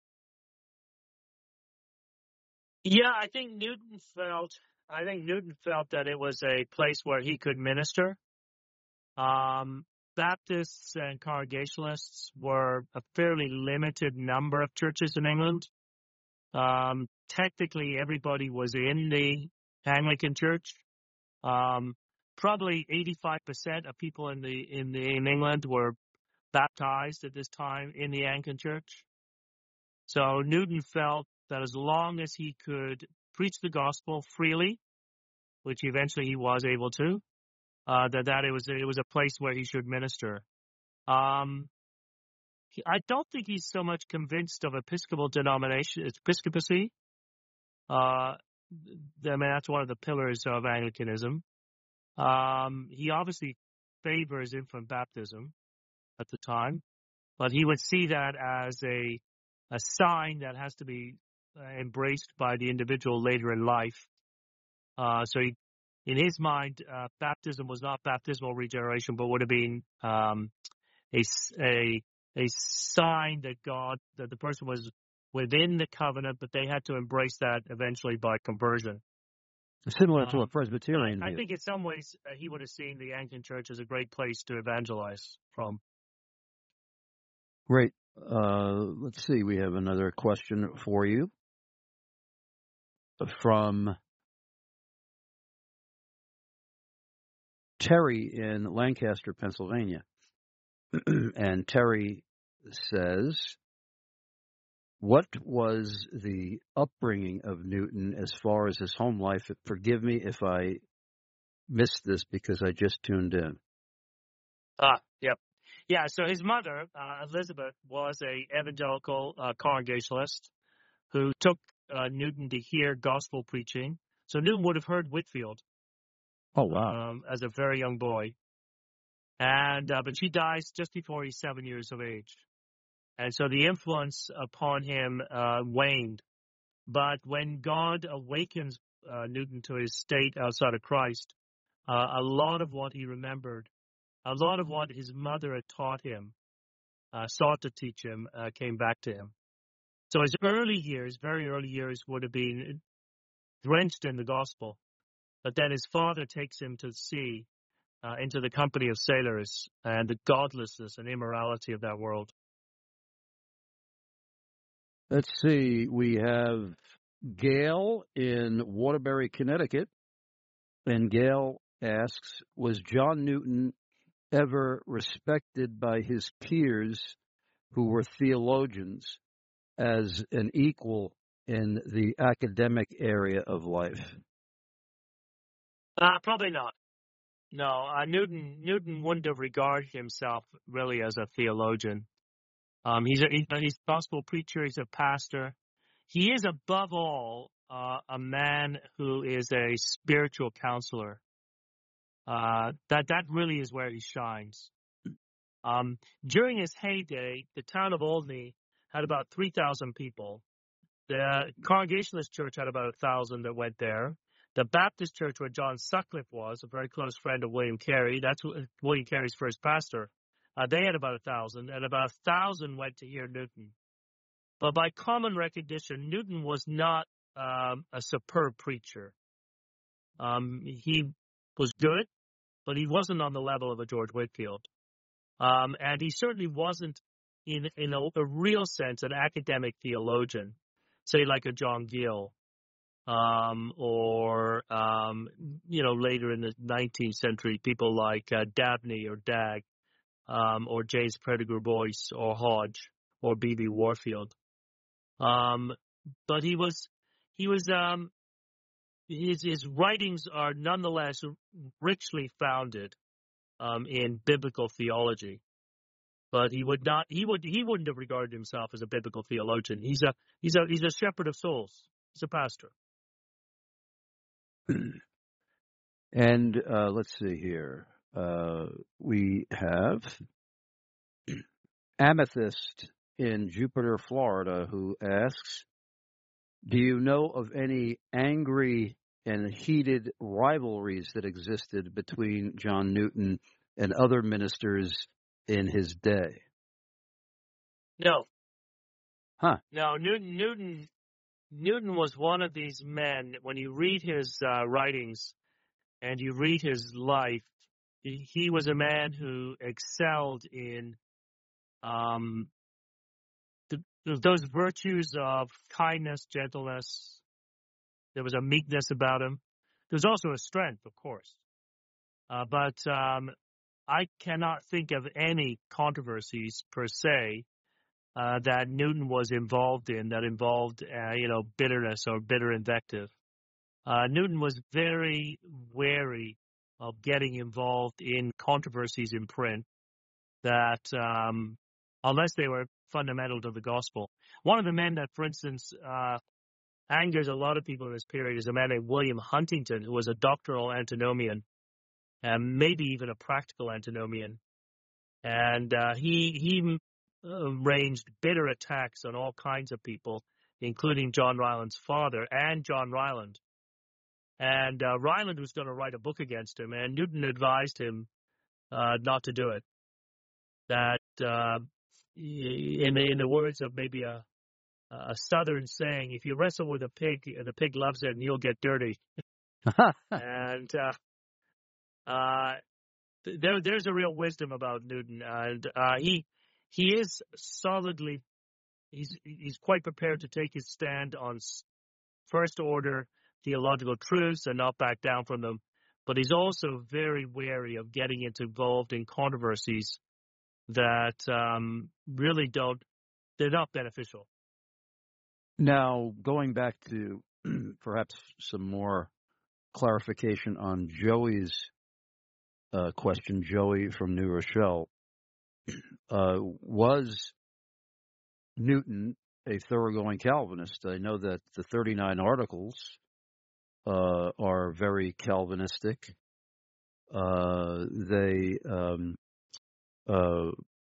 Yeah, I think Newton felt. I think Newton felt that it was a place where he could minister. Um, Baptists and Congregationalists were a fairly limited number of churches in England. Um, technically everybody was in the Anglican Church. Um, probably eighty-five percent of people in the in the in England were baptized at this time in the Anglican Church. So Newton felt that as long as he could preach the gospel freely, which eventually he was able to, uh, that that it was it was a place where he should minister. Um, he, I don't think he's so much convinced of Episcopal denomination, episcopacy. Uh, I mean, that's one of the pillars of Anglicanism. Um, he obviously favors infant baptism at the time, but he would see that as a a sign that has to be uh, embraced by the individual later in life. Uh, so he, in his mind, uh, baptism was not baptismal regeneration, but would have been um, a, a a sign that God, that the person was within the covenant, but they had to embrace that eventually by conversion. Similar to Um, a Presbyterian I view. think in some ways uh, he would have seen the Anglican Church as a great place to evangelize from. Great. Uh, let's see. We have another question for you from Terry in Lancaster, Pennsylvania. And Terry says, what was the upbringing of Newton as far as his home life? Forgive me if I missed this because I just tuned in. Ah, yep. Yeah, so his mother, uh, Elizabeth, was a evangelical uh, Congregationalist who took uh, Newton to hear gospel preaching. So Newton would have heard Whitefield. Oh, wow. Um, as a very young boy. And uh, but she dies just before he's seven years of age. And so the influence upon him uh, waned. But when God awakens uh, Newton to his state outside of Christ, uh, a lot of what he remembered, a lot of what his mother had taught him, uh, sought to teach him, uh, came back to him. So his early years, very early years, would have been drenched in the gospel. But then his father takes him to sea, uh, into the company of sailors and the godlessness and immorality of that world. Let's see. We have Gail in Waterbury, Connecticut. And Gail asks, was John Newton ever respected by his peers who were theologians as an equal in the academic area of life? Uh, probably not. No, uh, Newton Newton wouldn't have regarded himself really as a theologian. Um, he's a he's a gospel preacher. He's a pastor. He is above all uh, a man who is a spiritual counselor. Uh, that that really is where he shines. Um, during his heyday, the town of Olney had about three thousand people. The Congregationalist Church had about a thousand that went there. The Baptist Church, where John Sutcliffe was, a very close friend of William Carey, that's William Carey's first pastor, uh, they had about a thousand, and about a thousand went to hear Newton. But by common recognition, Newton was not um, a superb preacher. Um, he was good, but he wasn't on the level of a George Whitefield. Um, and he certainly wasn't, in, in a, a real sense, an academic theologian, say like a John Gill. Um, or, um, you know, later in the nineteenth century, people like uh, Dabney or Dagg, um, or James Pettigrew Boyce or Hodge or B B Warfield. Um, but he was, he was, um, his, his writings are nonetheless richly founded, um, in biblical theology. But he would not, he would, he wouldn't have regarded himself as a biblical theologian. He's a, he's a, he's a shepherd of souls. He's a pastor. And uh, let's see here. Uh, we have Amethyst in Jupiter, Florida, who asks, do you know of any angry and heated rivalries that existed between John Newton and other ministers in his day? No. Huh. No, Newton, Newton, Newton was one of these men. When you read his uh, writings and you read his life, he, he was a man who excelled in um, the, those virtues of kindness, gentleness, There was a meekness about him. There was also a strength, of course. Uh, but um, I cannot think of any controversies per se uh, that Newton was involved in that involved, uh, you know, bitterness or bitter invective. Uh, Newton was very wary of getting involved in controversies in print that, um, unless they were fundamental to the gospel. One of the men that, for instance, uh, angers a lot of people in this period is a man named William Huntington, who was a doctrinal antinomian, and maybe even a practical antinomian. And uh, he he uh, ranged bitter attacks on all kinds of people, including John Ryland's father and John Ryland. And uh, Ryland was going to write a book against him, and Newton advised him uh, not to do it. That, uh, in, the, in the words of maybe a, a Southern saying, if you wrestle with a pig, the pig loves it, and you'll get dirty. and uh, uh, there, there's a real wisdom about Newton, and uh, he he is solidly, he's he's quite prepared to take his stand on first order theological truths and not back down from them, but he's also very wary of getting into, involved in controversies that um, really don't, they're not beneficial. Now, going back to perhaps some more clarification on Joey's uh, question, Joey from New Rochelle, uh, was Newton a thoroughgoing Calvinist? I know that the thirty-nine articles uh, are very Calvinistic. Uh, they um, uh,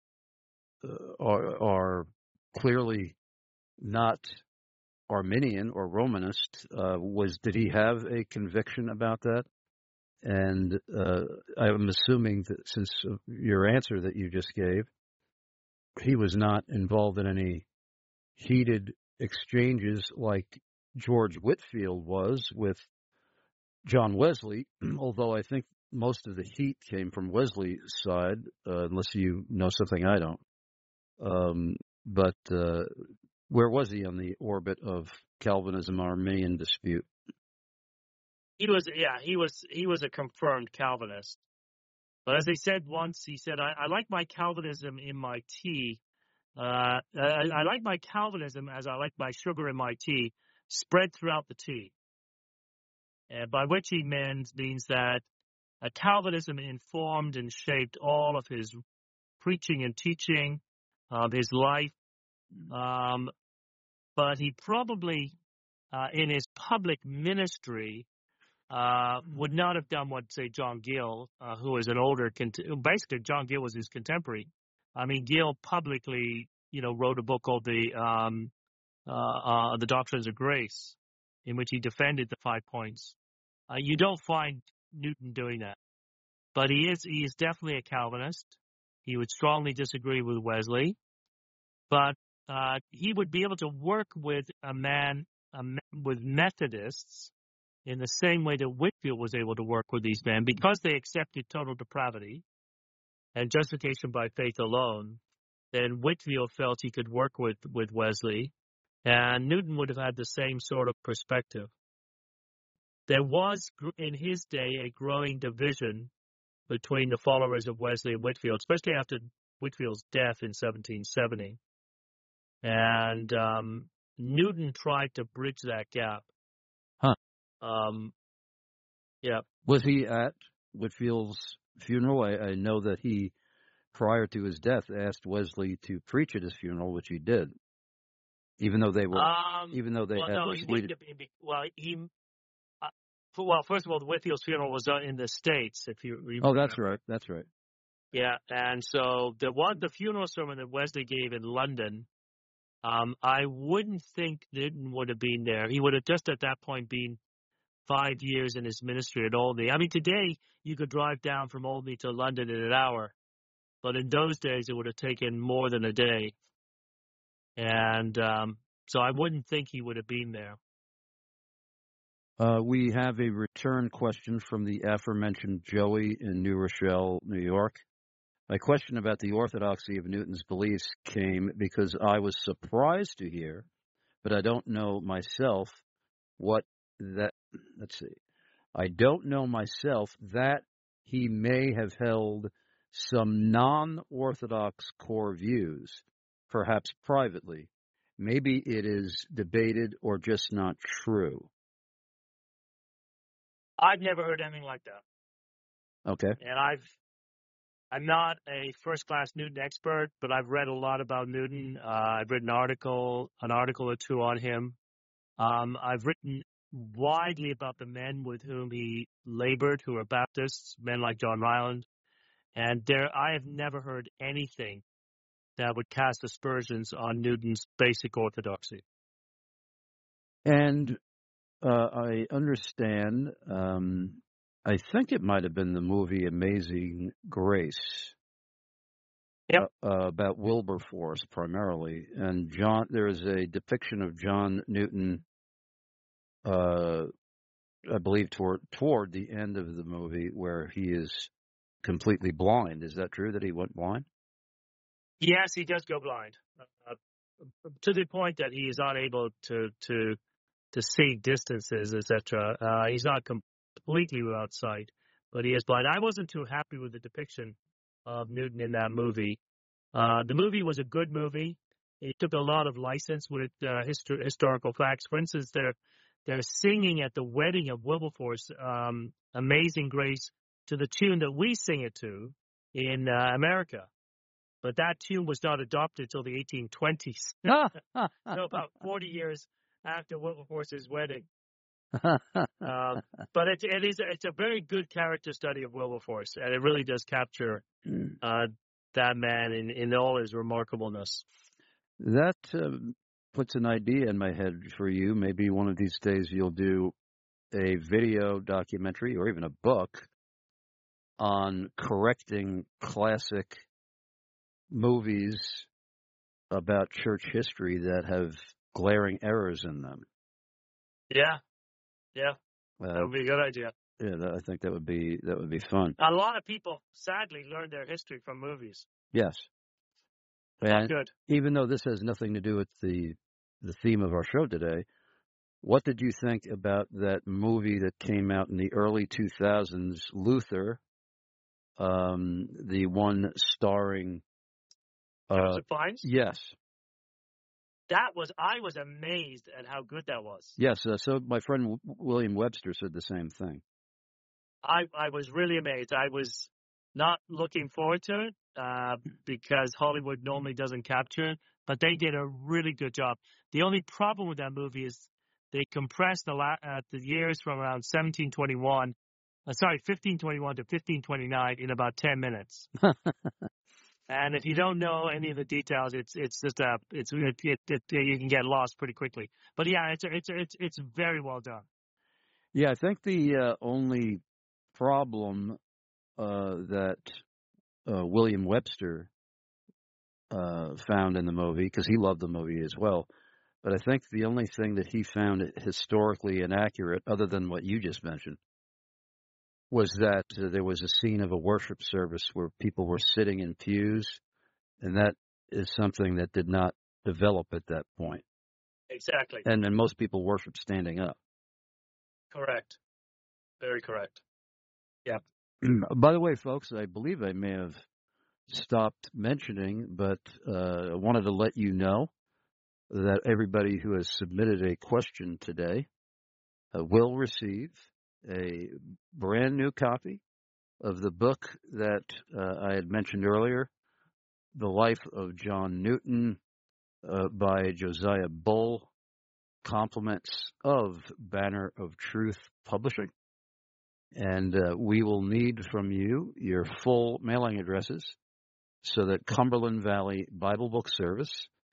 are, are clearly not Arminian or Romanist. Uh, was did he have a conviction about that? And uh, I'm assuming that since your answer that you just gave, he was not involved in any heated exchanges like George Whitefield was with John Wesley, although I think most of the heat came from Wesley's side, uh, unless you know something I don't. Um, but uh, where was he on the orbit of Calvinism-Arminian dispute? He was, yeah, he was, he was a confirmed Calvinist. But as they said once, he said, I, I like my Calvinism in my tea. Uh, I, I like my Calvinism as I like my sugar in my tea, spread throughout the tea. Uh, by which he means, means that uh, Calvinism informed and shaped all of his preaching and teaching, of his life. Um, but he probably, uh, in his public ministry, uh, would not have done what, say, John Gill, uh, who is an older, cont- basically John Gill was his contemporary. I mean, Gill publicly, you know, wrote a book called the um, uh, uh, the Doctrines of Grace, in which he defended the five points. Uh, you don't find Newton doing that, but he is he is definitely a Calvinist. He would strongly disagree with Wesley, but uh, he would be able to work with a man a, with Methodists in the same way that Whitefield was able to work with these men, because they accepted total depravity and justification by faith alone. Then Whitefield felt he could work with, with Wesley, and Newton would have had the same sort of perspective. There was, in his day, a growing division between the followers of Wesley and Whitefield, especially after Whitefield's death in seventeen seventy. And um, Newton tried to bridge that gap. Huh. Um, yeah. Was he at Whitefield's funeral? I, I know that he, prior to his death, asked Wesley to preach at his funeral, which he did. Even though they were, um, even though they well, had. no, he wouldn't have been, well, he. Uh, for, well, first of all, the Whitefield's funeral was uh, in the States. If you remember. Oh, that's right. That's right. Yeah, and so the one, the funeral sermon that Wesley gave in London. Um, I wouldn't think Newton would have been there. He would have just at that point been five years in his ministry at Olney. I mean, today you could drive down from Olney to London in an hour, but in those days it would have taken more than a day. And um, so I wouldn't think he would have been there. Uh, we have a return question from the aforementioned Joey in New Rochelle, New York. My question about the orthodoxy of Newton's beliefs came because I was surprised to hear, but I don't know myself, what that, let's see, I don't know myself that he may have held some non-Orthodox core views, perhaps privately. Maybe it is debated or just not true. I've never heard anything like that. Okay. And I've, I'm not a first-class Newton expert, but I've read a lot about Newton. Uh, I've written an article, an article or two on him. Um, I've written widely about the men with whom he labored, who are Baptists, men like John Ryland. And there, I have never heard anything that would cast aspersions on Newton's basic orthodoxy. And uh, I understand, um, I think it might have been the movie Amazing Grace. Yep. Uh, about Wilberforce primarily. And John, there is a depiction of John Newton, uh, I believe toward, toward the end of the movie where he is completely blind. Is that true that he went blind? Yes, he does go blind, uh, to the point that he is unable to to to see distances, et cetera. Uh, he's not completely without sight, but he is blind. I wasn't too happy with the depiction of Newton in that movie. Uh, the movie was a good movie. It took a lot of license with uh, histor- historical facts. For instance, they're they're singing at the wedding of Wilberforce, um, "Amazing Grace," to the tune that we sing it to in uh, America. But that tune was not adopted until the eighteen twenties. So about forty years after Wilberforce's wedding. uh, but it, it is it's a very good character study of Wilberforce, and it really does capture uh, that man in, in all his remarkableness. That uh, puts an idea in my head for you. Maybe one of these days you'll do a video documentary or even a book on correcting classic movies about church history that have glaring errors in them. Yeah, yeah, uh, that would be a good idea. Yeah, that, I think that would be that would be fun. A lot of people, sadly, learn their history from movies. Yes, and good. Even though this has nothing to do with the the theme of our show today, what did you think about that movie that came out in the early two thousands, Luther, um, the one starring Joseph uh, Fiennes? Yes. That was, I was amazed at how good that was. Yes, uh, so my friend w- William Webster said the same thing. I, I was really amazed. I was not looking forward to it uh, because Hollywood normally doesn't capture it, but they did a really good job. The only problem with that movie is they compressed the, la- uh, the years from around seventeen twenty-one, uh, sorry, fifteen twenty-one to fifteen twenty-nine in about ten minutes. And if you don't know any of the details, it's it's just a it's it, it, it, you can get lost pretty quickly. But yeah, it's it's it's it's very well done. Yeah, I think the uh, only problem uh, that uh, William Webster uh, found in the movie, because he loved the movie as well, but I think the only thing that he found historically inaccurate, other than what you just mentioned, was that uh, there was a scene of a worship service where people were sitting in pews, and that is something that did not develop at that point. Exactly. And then most people worship standing up. Correct. Very correct. Yeah. By the way, folks, I believe I may have stopped mentioning, but uh, I wanted to let you know that everybody who has submitted a question today uh, will receive a brand new copy of the book that uh, I had mentioned earlier, The Life of John Newton uh, by Josiah Bull, compliments of Banner of Truth Publishing. And uh, we will need from you your full mailing addresses so that Cumberland Valley Bible Book Service,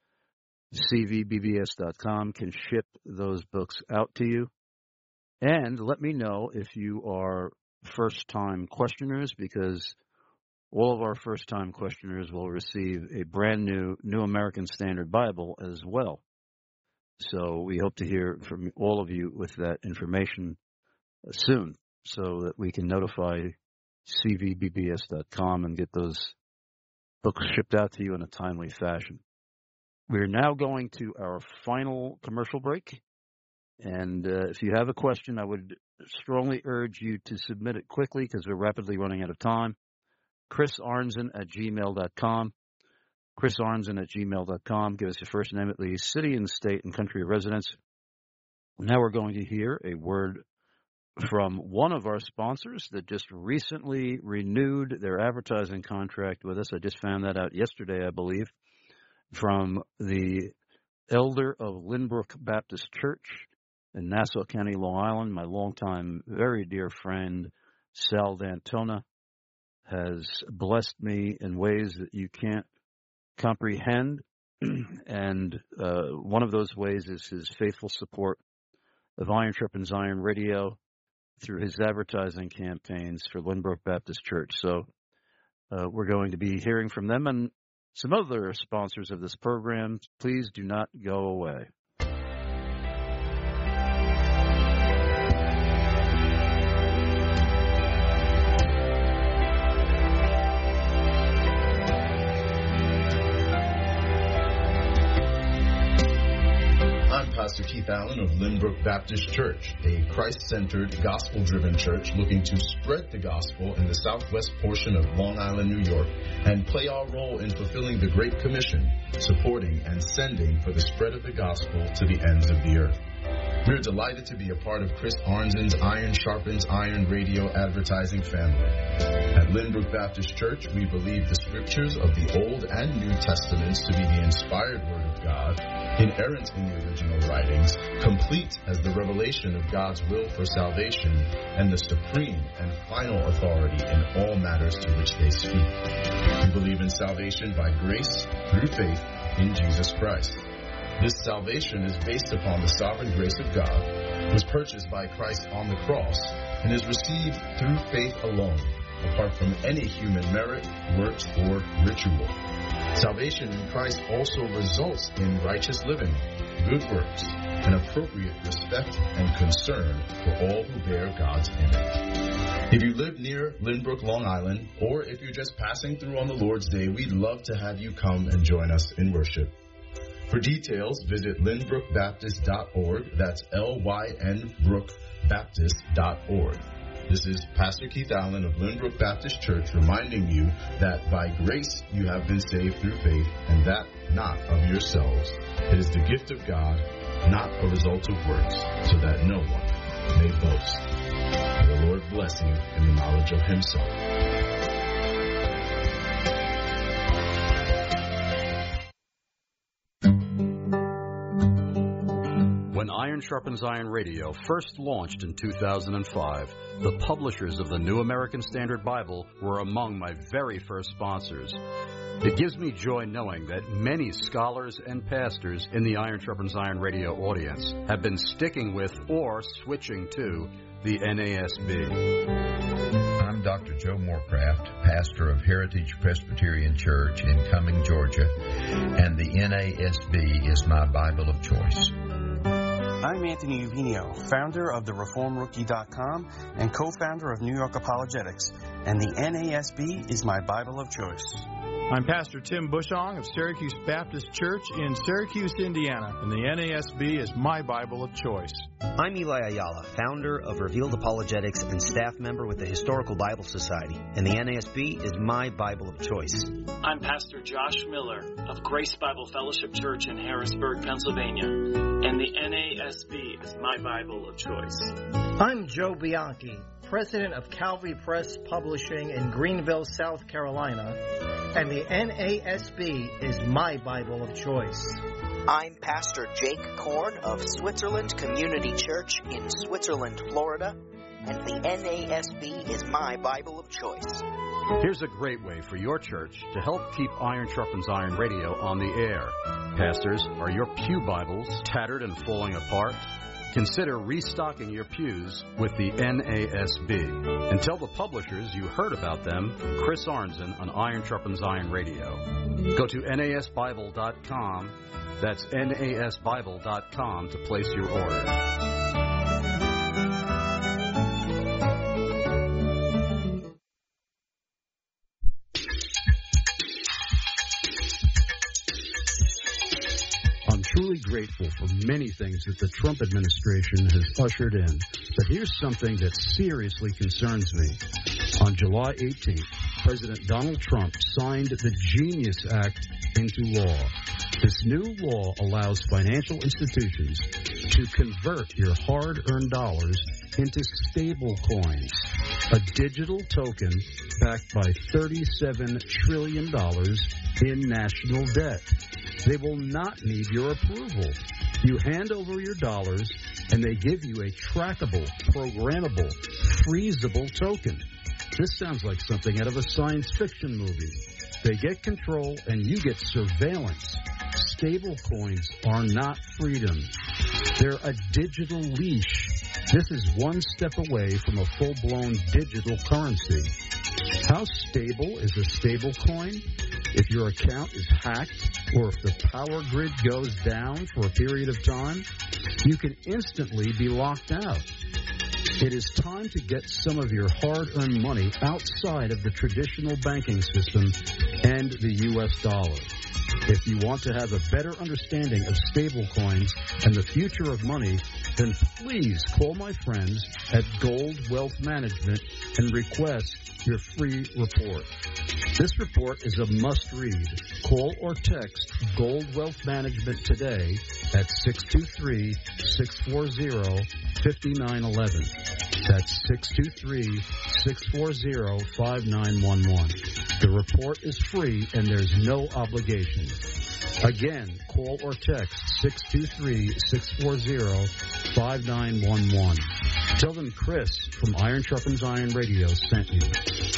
C V B B S dot com, can ship those books out to you. And let me know if you are first-time questioners, because all of our first-time questioners will receive a brand new New American Standard Bible as well. So we hope to hear from all of you with that information soon so that we can notify C V B B S dot com and get those books shipped out to you in a timely fashion. We're now going to our final commercial break. And uh, if you have a question, I would strongly urge you to submit it quickly because we're rapidly running out of time. Chris Arnzen at gmail dot com. Chris Arnzen at gmail dot com. Give us your first name at least, city and state and country of residence. Now we're going to hear a word from one of our sponsors that just recently renewed their advertising contract with us. I just found that out yesterday, I believe, from the elder of Lynbrook Baptist Church in Nassau County, Long Island. My longtime, very dear friend, Sal D'Antona, has blessed me in ways that you can't comprehend. And uh, one of those ways is his faithful support of Iron Sharpens Iron Radio through his advertising campaigns for Lynbrook Baptist Church. So uh, we're going to be hearing from them and some other sponsors of this program. Please do not go away. I'm Pastor Keith Allen of Lynbrook Baptist Church, a Christ-centered, gospel-driven church looking to spread the gospel in the southwest portion of Long Island, New York, and play our role in fulfilling the Great Commission, supporting and sending for the spread of the gospel to the ends of the earth. We're delighted to be a part of Chris Arnzen's Iron Sharpens Iron radio advertising family. At Lynbrook Baptist Church, we believe the scriptures of the Old and New Testaments to be the inspired Word of God, inerrant in the original writings, complete as the revelation of God's will for salvation, and the supreme and final authority in all matters to which they speak. We believe in salvation by grace through faith in Jesus Christ. This salvation is based upon the sovereign grace of God, was purchased by Christ on the cross, and is received through faith alone, apart from any human merit, works, or ritual. Salvation in Christ also results in righteous living, good works, and appropriate respect and concern for all who bear God's image. If you live near Lynbrook, Long Island, or if you're just passing through on the Lord's Day, we'd love to have you come and join us in worship. For details, visit lynbrook baptist dot org. That's L Y N brook baptist dot org. This is Pastor Keith Allen of Lynbrook Baptist Church reminding you that by grace you have been saved through faith, and that not of yourselves. It is the gift of God, not a result of works, so that no one may boast. May the Lord bless you in the knowledge of himself. When Iron Sharpens Iron Radio first launched in two thousand five, the publishers of the New American Standard Bible were among my very first sponsors. It gives me joy knowing that many scholars and pastors in the Iron Sharpens Iron Radio audience have been sticking with or switching to the N A S B. I'm Doctor Joe Moorcraft, pastor of Heritage Presbyterian Church in Cumming, Georgia, and the N A S B is my Bible of choice. I'm Anthony Eugenio, founder of the reform rookie dot com and co-founder of New York Apologetics, and the N A S B is my Bible of choice. I'm Pastor Tim Bushong of Syracuse Baptist Church in Syracuse, Indiana, and the N A S B is my Bible of choice. I'm Eli Ayala, founder of Revealed Apologetics and staff member with the Historical Bible Society, and the N A S B is my Bible of choice. I'm Pastor Josh Miller of Grace Bible Fellowship Church in Harrisburg, Pennsylvania, and the N A S B is my Bible of choice. I'm Joe Bianchi, president of Calvary Press Publishing in Greenville, South Carolina, and the N A S B is my Bible of choice. I'm Pastor Jake Korn of Switzerland Community Church in Switzerland, Florida, and the N A S B is my Bible of choice. Here's a great way for your church to help keep Iron Sharpens Iron Radio on the air. Pastors, are your pew Bibles tattered and falling apart? Consider restocking your pews with the N A S B. And tell the publishers you heard about them from Chris Arnzen on Iron Sharpens Iron Radio. Go to N A S Bible dot com. That's N A S Bible dot com to place your order. truly grateful for many things that the Trump administration has ushered in, but here's something that seriously concerns me. On July eighteenth, President Donald Trump signed the Genius Act into law. This new law allows financial institutions to convert your hard-earned dollars into stable coins, a digital token backed by thirty-seven trillion dollars in national debt. They will not need your approval. You hand over your dollars, and they give you a trackable, programmable, freezable token. This sounds like something out of a science fiction movie. They get control, and you get surveillance. Stable coins are not freedom. They're a digital leash. This is one step away from a full-blown digital currency. How stable is a stable coin? If your account is hacked or if the power grid goes down for a period of time, you can instantly be locked out. It is time to get some of your hard-earned money outside of the traditional banking system and the U S dollar. If you want to have a better understanding of stablecoins and the future of money, then please call my friends at Gold Wealth Management and request your free report. This report is a must-read. Call or text Gold Wealth Management today at six two three, six four zero, five nine one one. That's six two three, six four zero, five nine one one. The report is free and there's no obligation. Again, call or text six two three, six four zero, five nine one one. Tell them Chris from Iron Sharpens Iron Radio sent you.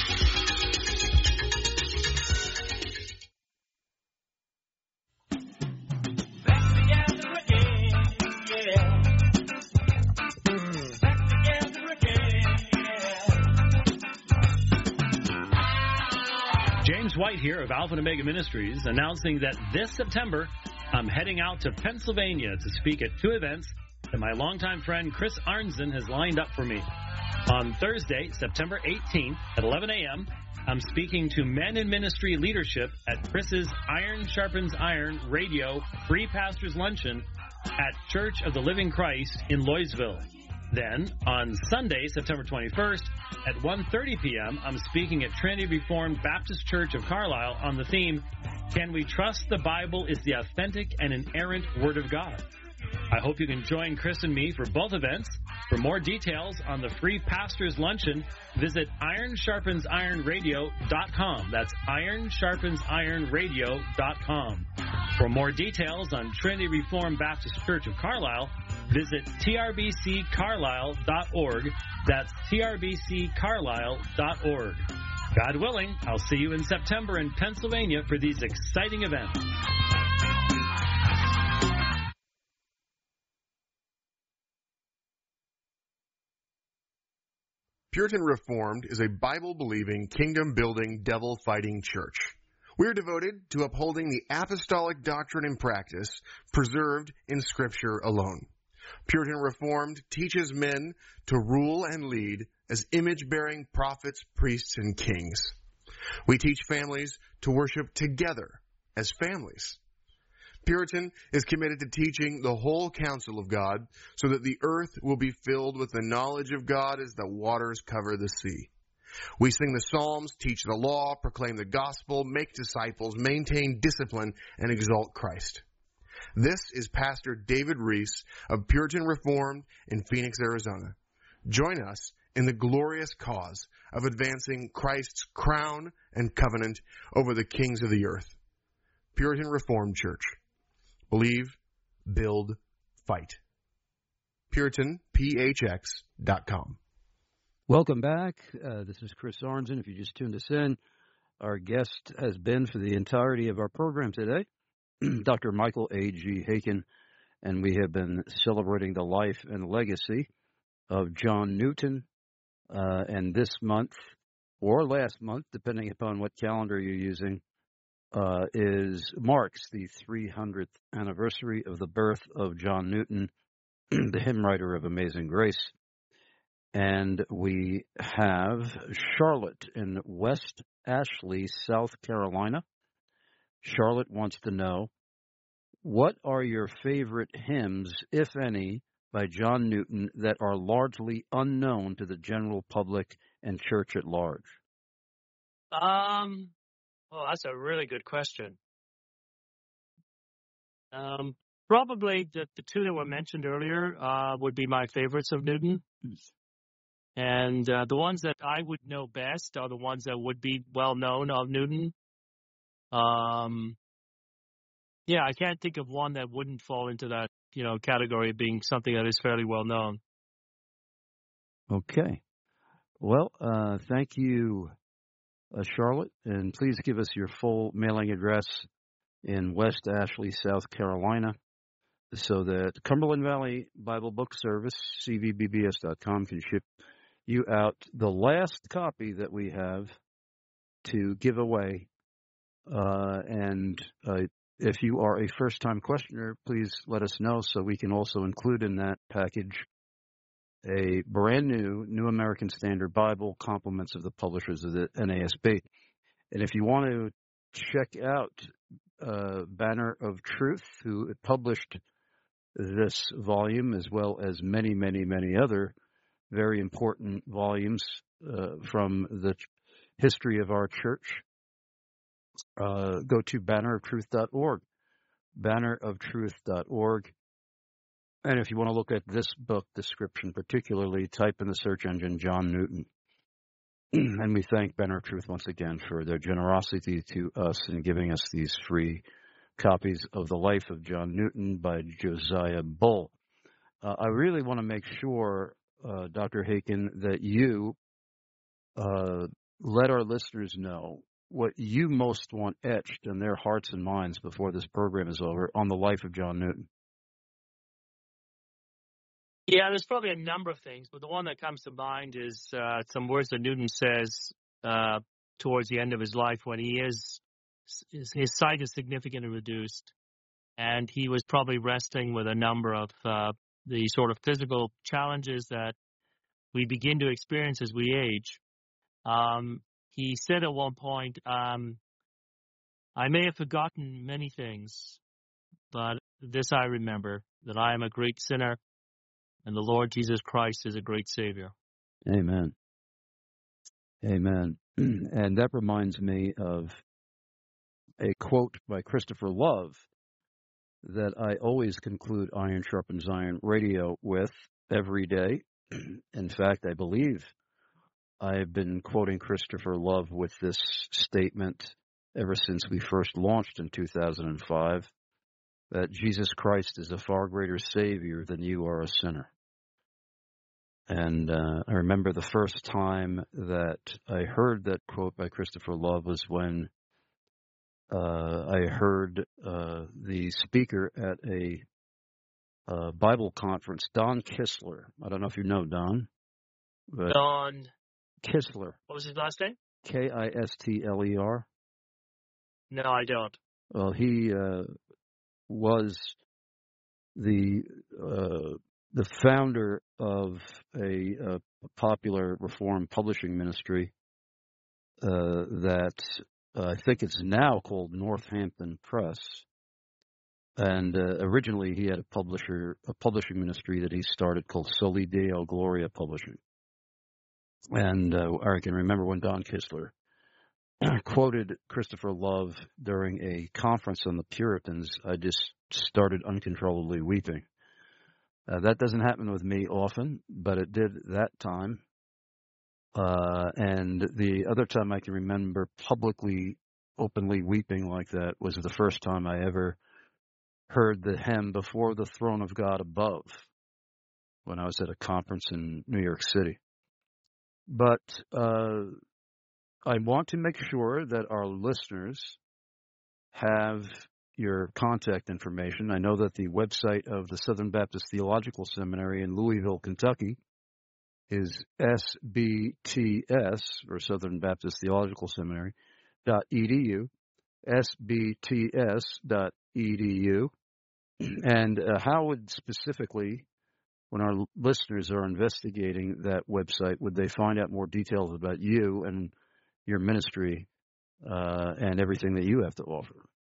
White here of Alpha and Omega Ministries, announcing that this September I'm heading out to Pennsylvania to speak at two events that my longtime friend Chris Arnzen has lined up for me. On Thursday, September eighteenth at eleven a.m., I'm speaking to men in ministry leadership at Chris's Iron Sharpens Iron Radio Free Pastors Luncheon at Church of the Living Christ in Loysville. Then, on Sunday, September twenty-first, at one thirty p.m., I'm speaking at Trinity Reformed Baptist Church of Carlisle on the theme, Can We Trust the Bible is the Authentic and Inerrant Word of God? I hope you can join Chris and me for both events. For more details on the Free Pastors Luncheon, visit iron sharpens iron radio dot com. That's iron sharpens iron radio dot com. For more details on Trinity Reformed Baptist Church of Carlisle, visit t r b c carlisle dot org. That's t r b c carlisle dot org. God willing, I'll see you in September in Pennsylvania for these exciting events. Puritan Reformed is a Bible-believing, kingdom-building, devil-fighting church. We are devoted to upholding the apostolic doctrine and practice preserved in Scripture alone. Puritan Reformed teaches men to rule and lead as image-bearing prophets, priests, and kings. We teach families to worship together as families. Puritan is committed to teaching the whole counsel of God so that the earth will be filled with the knowledge of God as the waters cover the sea. We sing the Psalms, teach the law, proclaim the gospel, make disciples, maintain discipline, and exalt Christ. This is Pastor David Reese of Puritan Reformed in Phoenix, Arizona. Join us in the glorious cause of advancing Christ's crown and covenant over the kings of the earth. Puritan Reformed Church. Believe, build, fight. Puritan P H X dot com. Welcome back. Uh, this is Chris Arnzen. If you just tuned us in, our guest has been for the entirety of our program today, Doctor Michael A G. Haykin, and we have been celebrating the life and legacy of John Newton. Uh, and this month, or last month, depending upon what calendar you're using, uh, is marks the three hundredth anniversary of the birth of John Newton, the hymn writer of Amazing Grace. And we have Charlotte in West Ashley, South Carolina. Charlotte wants to know, what are your favorite hymns, if any, by John Newton that are largely unknown to the general public and church at large? Um, oh, that's a really good question. Um, probably the, the two that were mentioned earlier uh, would be my favorites of Newton. And uh, the ones that I would know best are the ones that would be well known of Newton. Um, yeah, I can't think of one that wouldn't fall into that, you know, category of being something that is fairly well known. Okay. Well, uh, thank you, uh, Charlotte, and please give us your full mailing address in West Ashley, South Carolina, so that Cumberland Valley Bible Book Service, C V B B S dot com, can ship you out the last copy that we have to give away. Uh, and uh, if you are a first-time questioner, please let us know so we can also include in that package a brand new New American Standard Bible, compliments of the publishers of the N A S B. And if you want to check out uh, Banner of Truth, who published this volume, as well as many, many, many other very important volumes uh, from the history of our church, uh, go to banner of truth dot org, banner of truth dot org. And if you want to look at this book description particularly, type in the search engine John Newton. And we thank Banner of Truth once again for their generosity to us in giving us these free copies of The Life of John Newton by Josiah Bull. Uh, I really want to make sure, uh, Doctor Haken, that you uh, let our listeners know what you most want etched in their hearts and minds before this program is over on the life of John Newton. Yeah, there's probably a number of things, but the one that comes to mind is uh, some words that Newton says uh, towards the end of his life when he is, his, his sight is significantly reduced, and he was probably wrestling with a number of uh, the sort of physical challenges that we begin to experience as we age. Um, he said at one point, um, I may have forgotten many things, but this I remember, that I am a great sinner, and the Lord Jesus Christ is a great Savior. Amen. Amen. And that reminds me of a quote by Christopher Love that I always conclude Iron Sharpens Iron Radio with every day. In fact, I believe I've been quoting Christopher Love with this statement ever since we first launched in two thousand five, that Jesus Christ is a far greater Savior than you are a sinner. And uh, I remember the first time that I heard that quote by Christopher Love was when uh, I heard uh, the speaker at a uh, Bible conference, Don Kistler. I don't know if you know Don. But Don Kistler. What was his last name? K I S T L E R. No, I don't. Well, he uh, was the uh, the founder of a, a popular Reformed publishing ministry uh, that uh, I think it's now called Northampton Press. And uh, originally he had a publisher, a publishing ministry that he started called Soli Deo Gloria Publishing. And uh, I can remember when Don Kistler quoted Christopher Love during a conference on the Puritans, I just started uncontrollably weeping. Uh, that doesn't happen with me often, but it did that time. Uh, and the other time I can remember publicly, openly weeping like that was the first time I ever heard the hymn Before the Throne of God Above when I was at a conference in New York City. But uh, I want to make sure that our listeners have your contact information. I know that the website of the Southern Baptist Theological Seminary in Louisville, Kentucky is S B T S, or Southern Baptist Theological Seminary, dot edu, S B T S dot edu. And uh, how would specifically, when our listeners are investigating that website, would they find out more details about you and your ministry uh, and everything that you have to offer?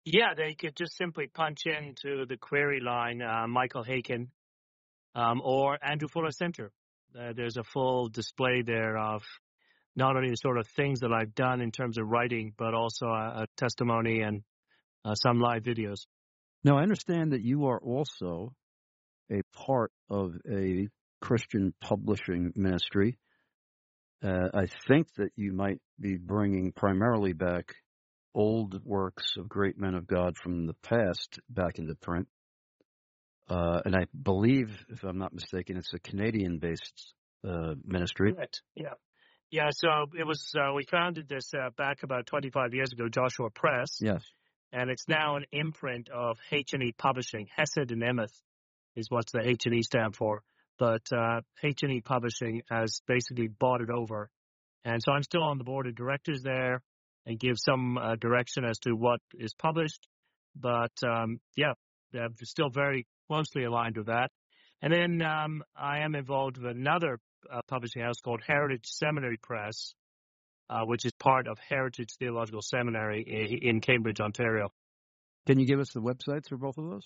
Yeah, they could just simply punch into the query line, uh, Michael Haykin, um, or Andrew Fuller Center. Uh, there's a full display there of not only the sort of things that I've done in terms of writing, but also a, a testimony and uh, some live videos. Now, I understand that you are also a part of a Christian publishing ministry. Uh, I think that you might be bringing primarily back old works of great men of God from the past back into print. Uh, and I believe, if I'm not mistaken, it's a Canadian-based uh, ministry. Correct. Yeah. Yeah, so it was, uh, we founded this uh, back about twenty-five years ago, Joshua Press. Yes. And it's now an imprint of H and E Publishing. Hesed and Emeth is what the H and E stand for. But uh, H and E Publishing has basically bought it over. And so I'm still on the board of directors there and give some uh, direction as to what is published. But, um, yeah, I'm still very closely aligned with that. And then um, I am involved with another uh, publishing house called Heritage Seminary Press, uh, which is part of Heritage Theological Seminary in, in Cambridge, Ontario. Can you give us the websites for both of those?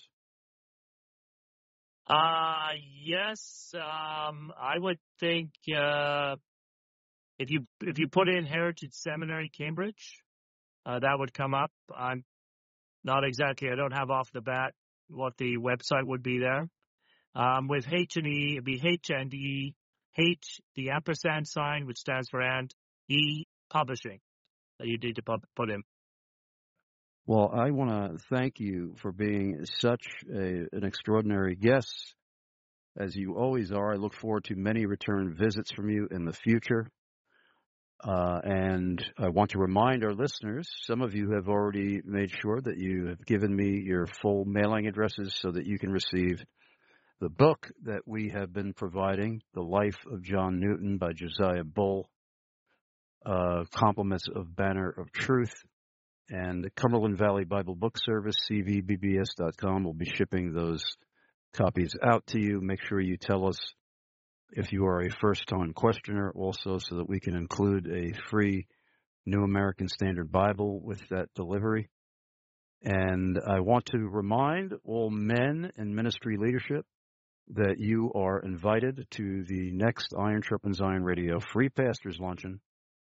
Uh, yes, um, I would think uh, if you if you put in Heritage Seminary Cambridge, uh, that would come up. I'm not exactly, I don't have off the bat what the website would be there. Um, with H and E, it'd be H and E, H, the ampersand sign, which stands for and, E, publishing, that you need to put, put in. Well, I want to thank you for being such a, an extraordinary guest, as you always are. I look forward to many return visits from you in the future. Uh, and I want to remind our listeners, some of you have already made sure that you have given me your full mailing addresses so that you can receive the book that we have been providing, The Life of John Newton by Josiah Bull, uh, Compliments of Banner of Truth, and the Cumberland Valley Bible Book Service, C V B B S dot com, will be shipping those copies out to you. Make sure you tell us if you are a first-time questioner also, so that we can include a free New American Standard Bible with that delivery. And I want to remind all men in ministry leadership that you are invited to the next Iron Sharpens Iron Radio Free Pastors Luncheon.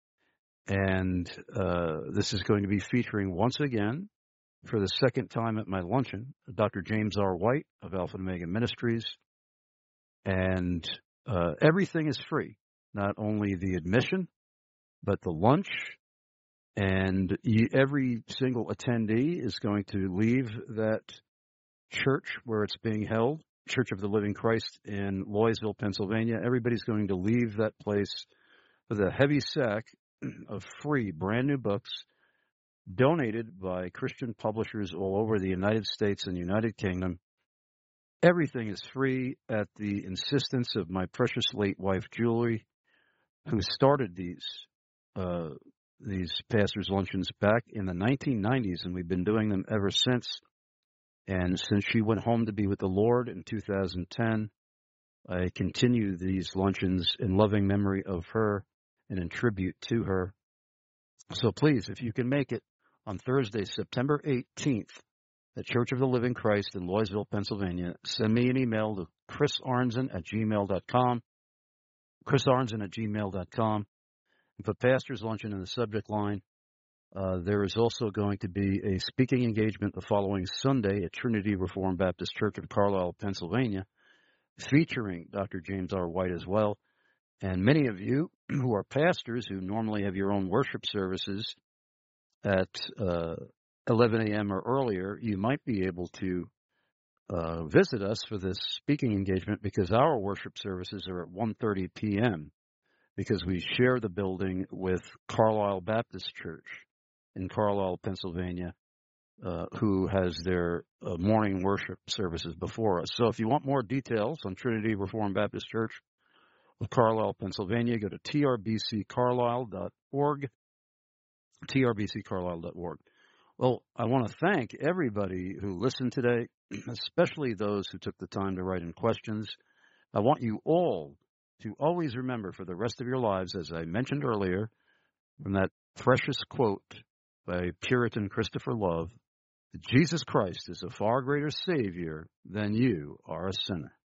And uh, this is going to be featuring once again, for the second time at my luncheon, Doctor James R. White of Alpha and Omega Ministries. And uh, everything is free, not only the admission, but the lunch. And you, every single attendee is going to leave that church where it's being held, Church of the Living Christ in Loysville, Pennsylvania. Everybody's going to leave that place with a heavy sack of free brand new books donated by Christian publishers all over the United States and United Kingdom. Everything is free at the insistence of my precious late wife, Julie, who started these uh, these pastors' luncheons back in the nineteen nineties, and we've been doing them ever since. And since she went home to be with the Lord in two thousand ten, I continue these luncheons in loving memory of her and in tribute to her. So please, if you can make it on Thursday, September eighteenth, at Church of the Living Christ in Loysville, Pennsylvania, send me an email to chris arnzen at gmail dot com, chris arnzen at gmail dot com, and put Pastor's Luncheon in the subject line. Uh, there is also going to be a speaking engagement the following Sunday at Trinity Reformed Baptist Church in Carlisle, Pennsylvania, featuring Doctor James R. White as well. And many of you who are pastors who normally have your own worship services at uh, eleven a.m. or earlier, you might be able to uh, visit us for this speaking engagement, because our worship services are at one thirty p.m. because we share the building with Carlisle Baptist Church in Carlisle, Pennsylvania, uh, who has their uh, morning worship services before us. So if you want more details on Trinity Reformed Baptist Church of Carlisle, Pennsylvania, go to t r b c carlisle dot org, t r b c carlisle dot org. Well, I want to thank everybody who listened today, especially those who took the time to write in questions. I want you all to always remember for the rest of your lives, as I mentioned earlier, from that precious quote by Puritan Christopher Love, that Jesus Christ is a far greater Savior than you are a sinner.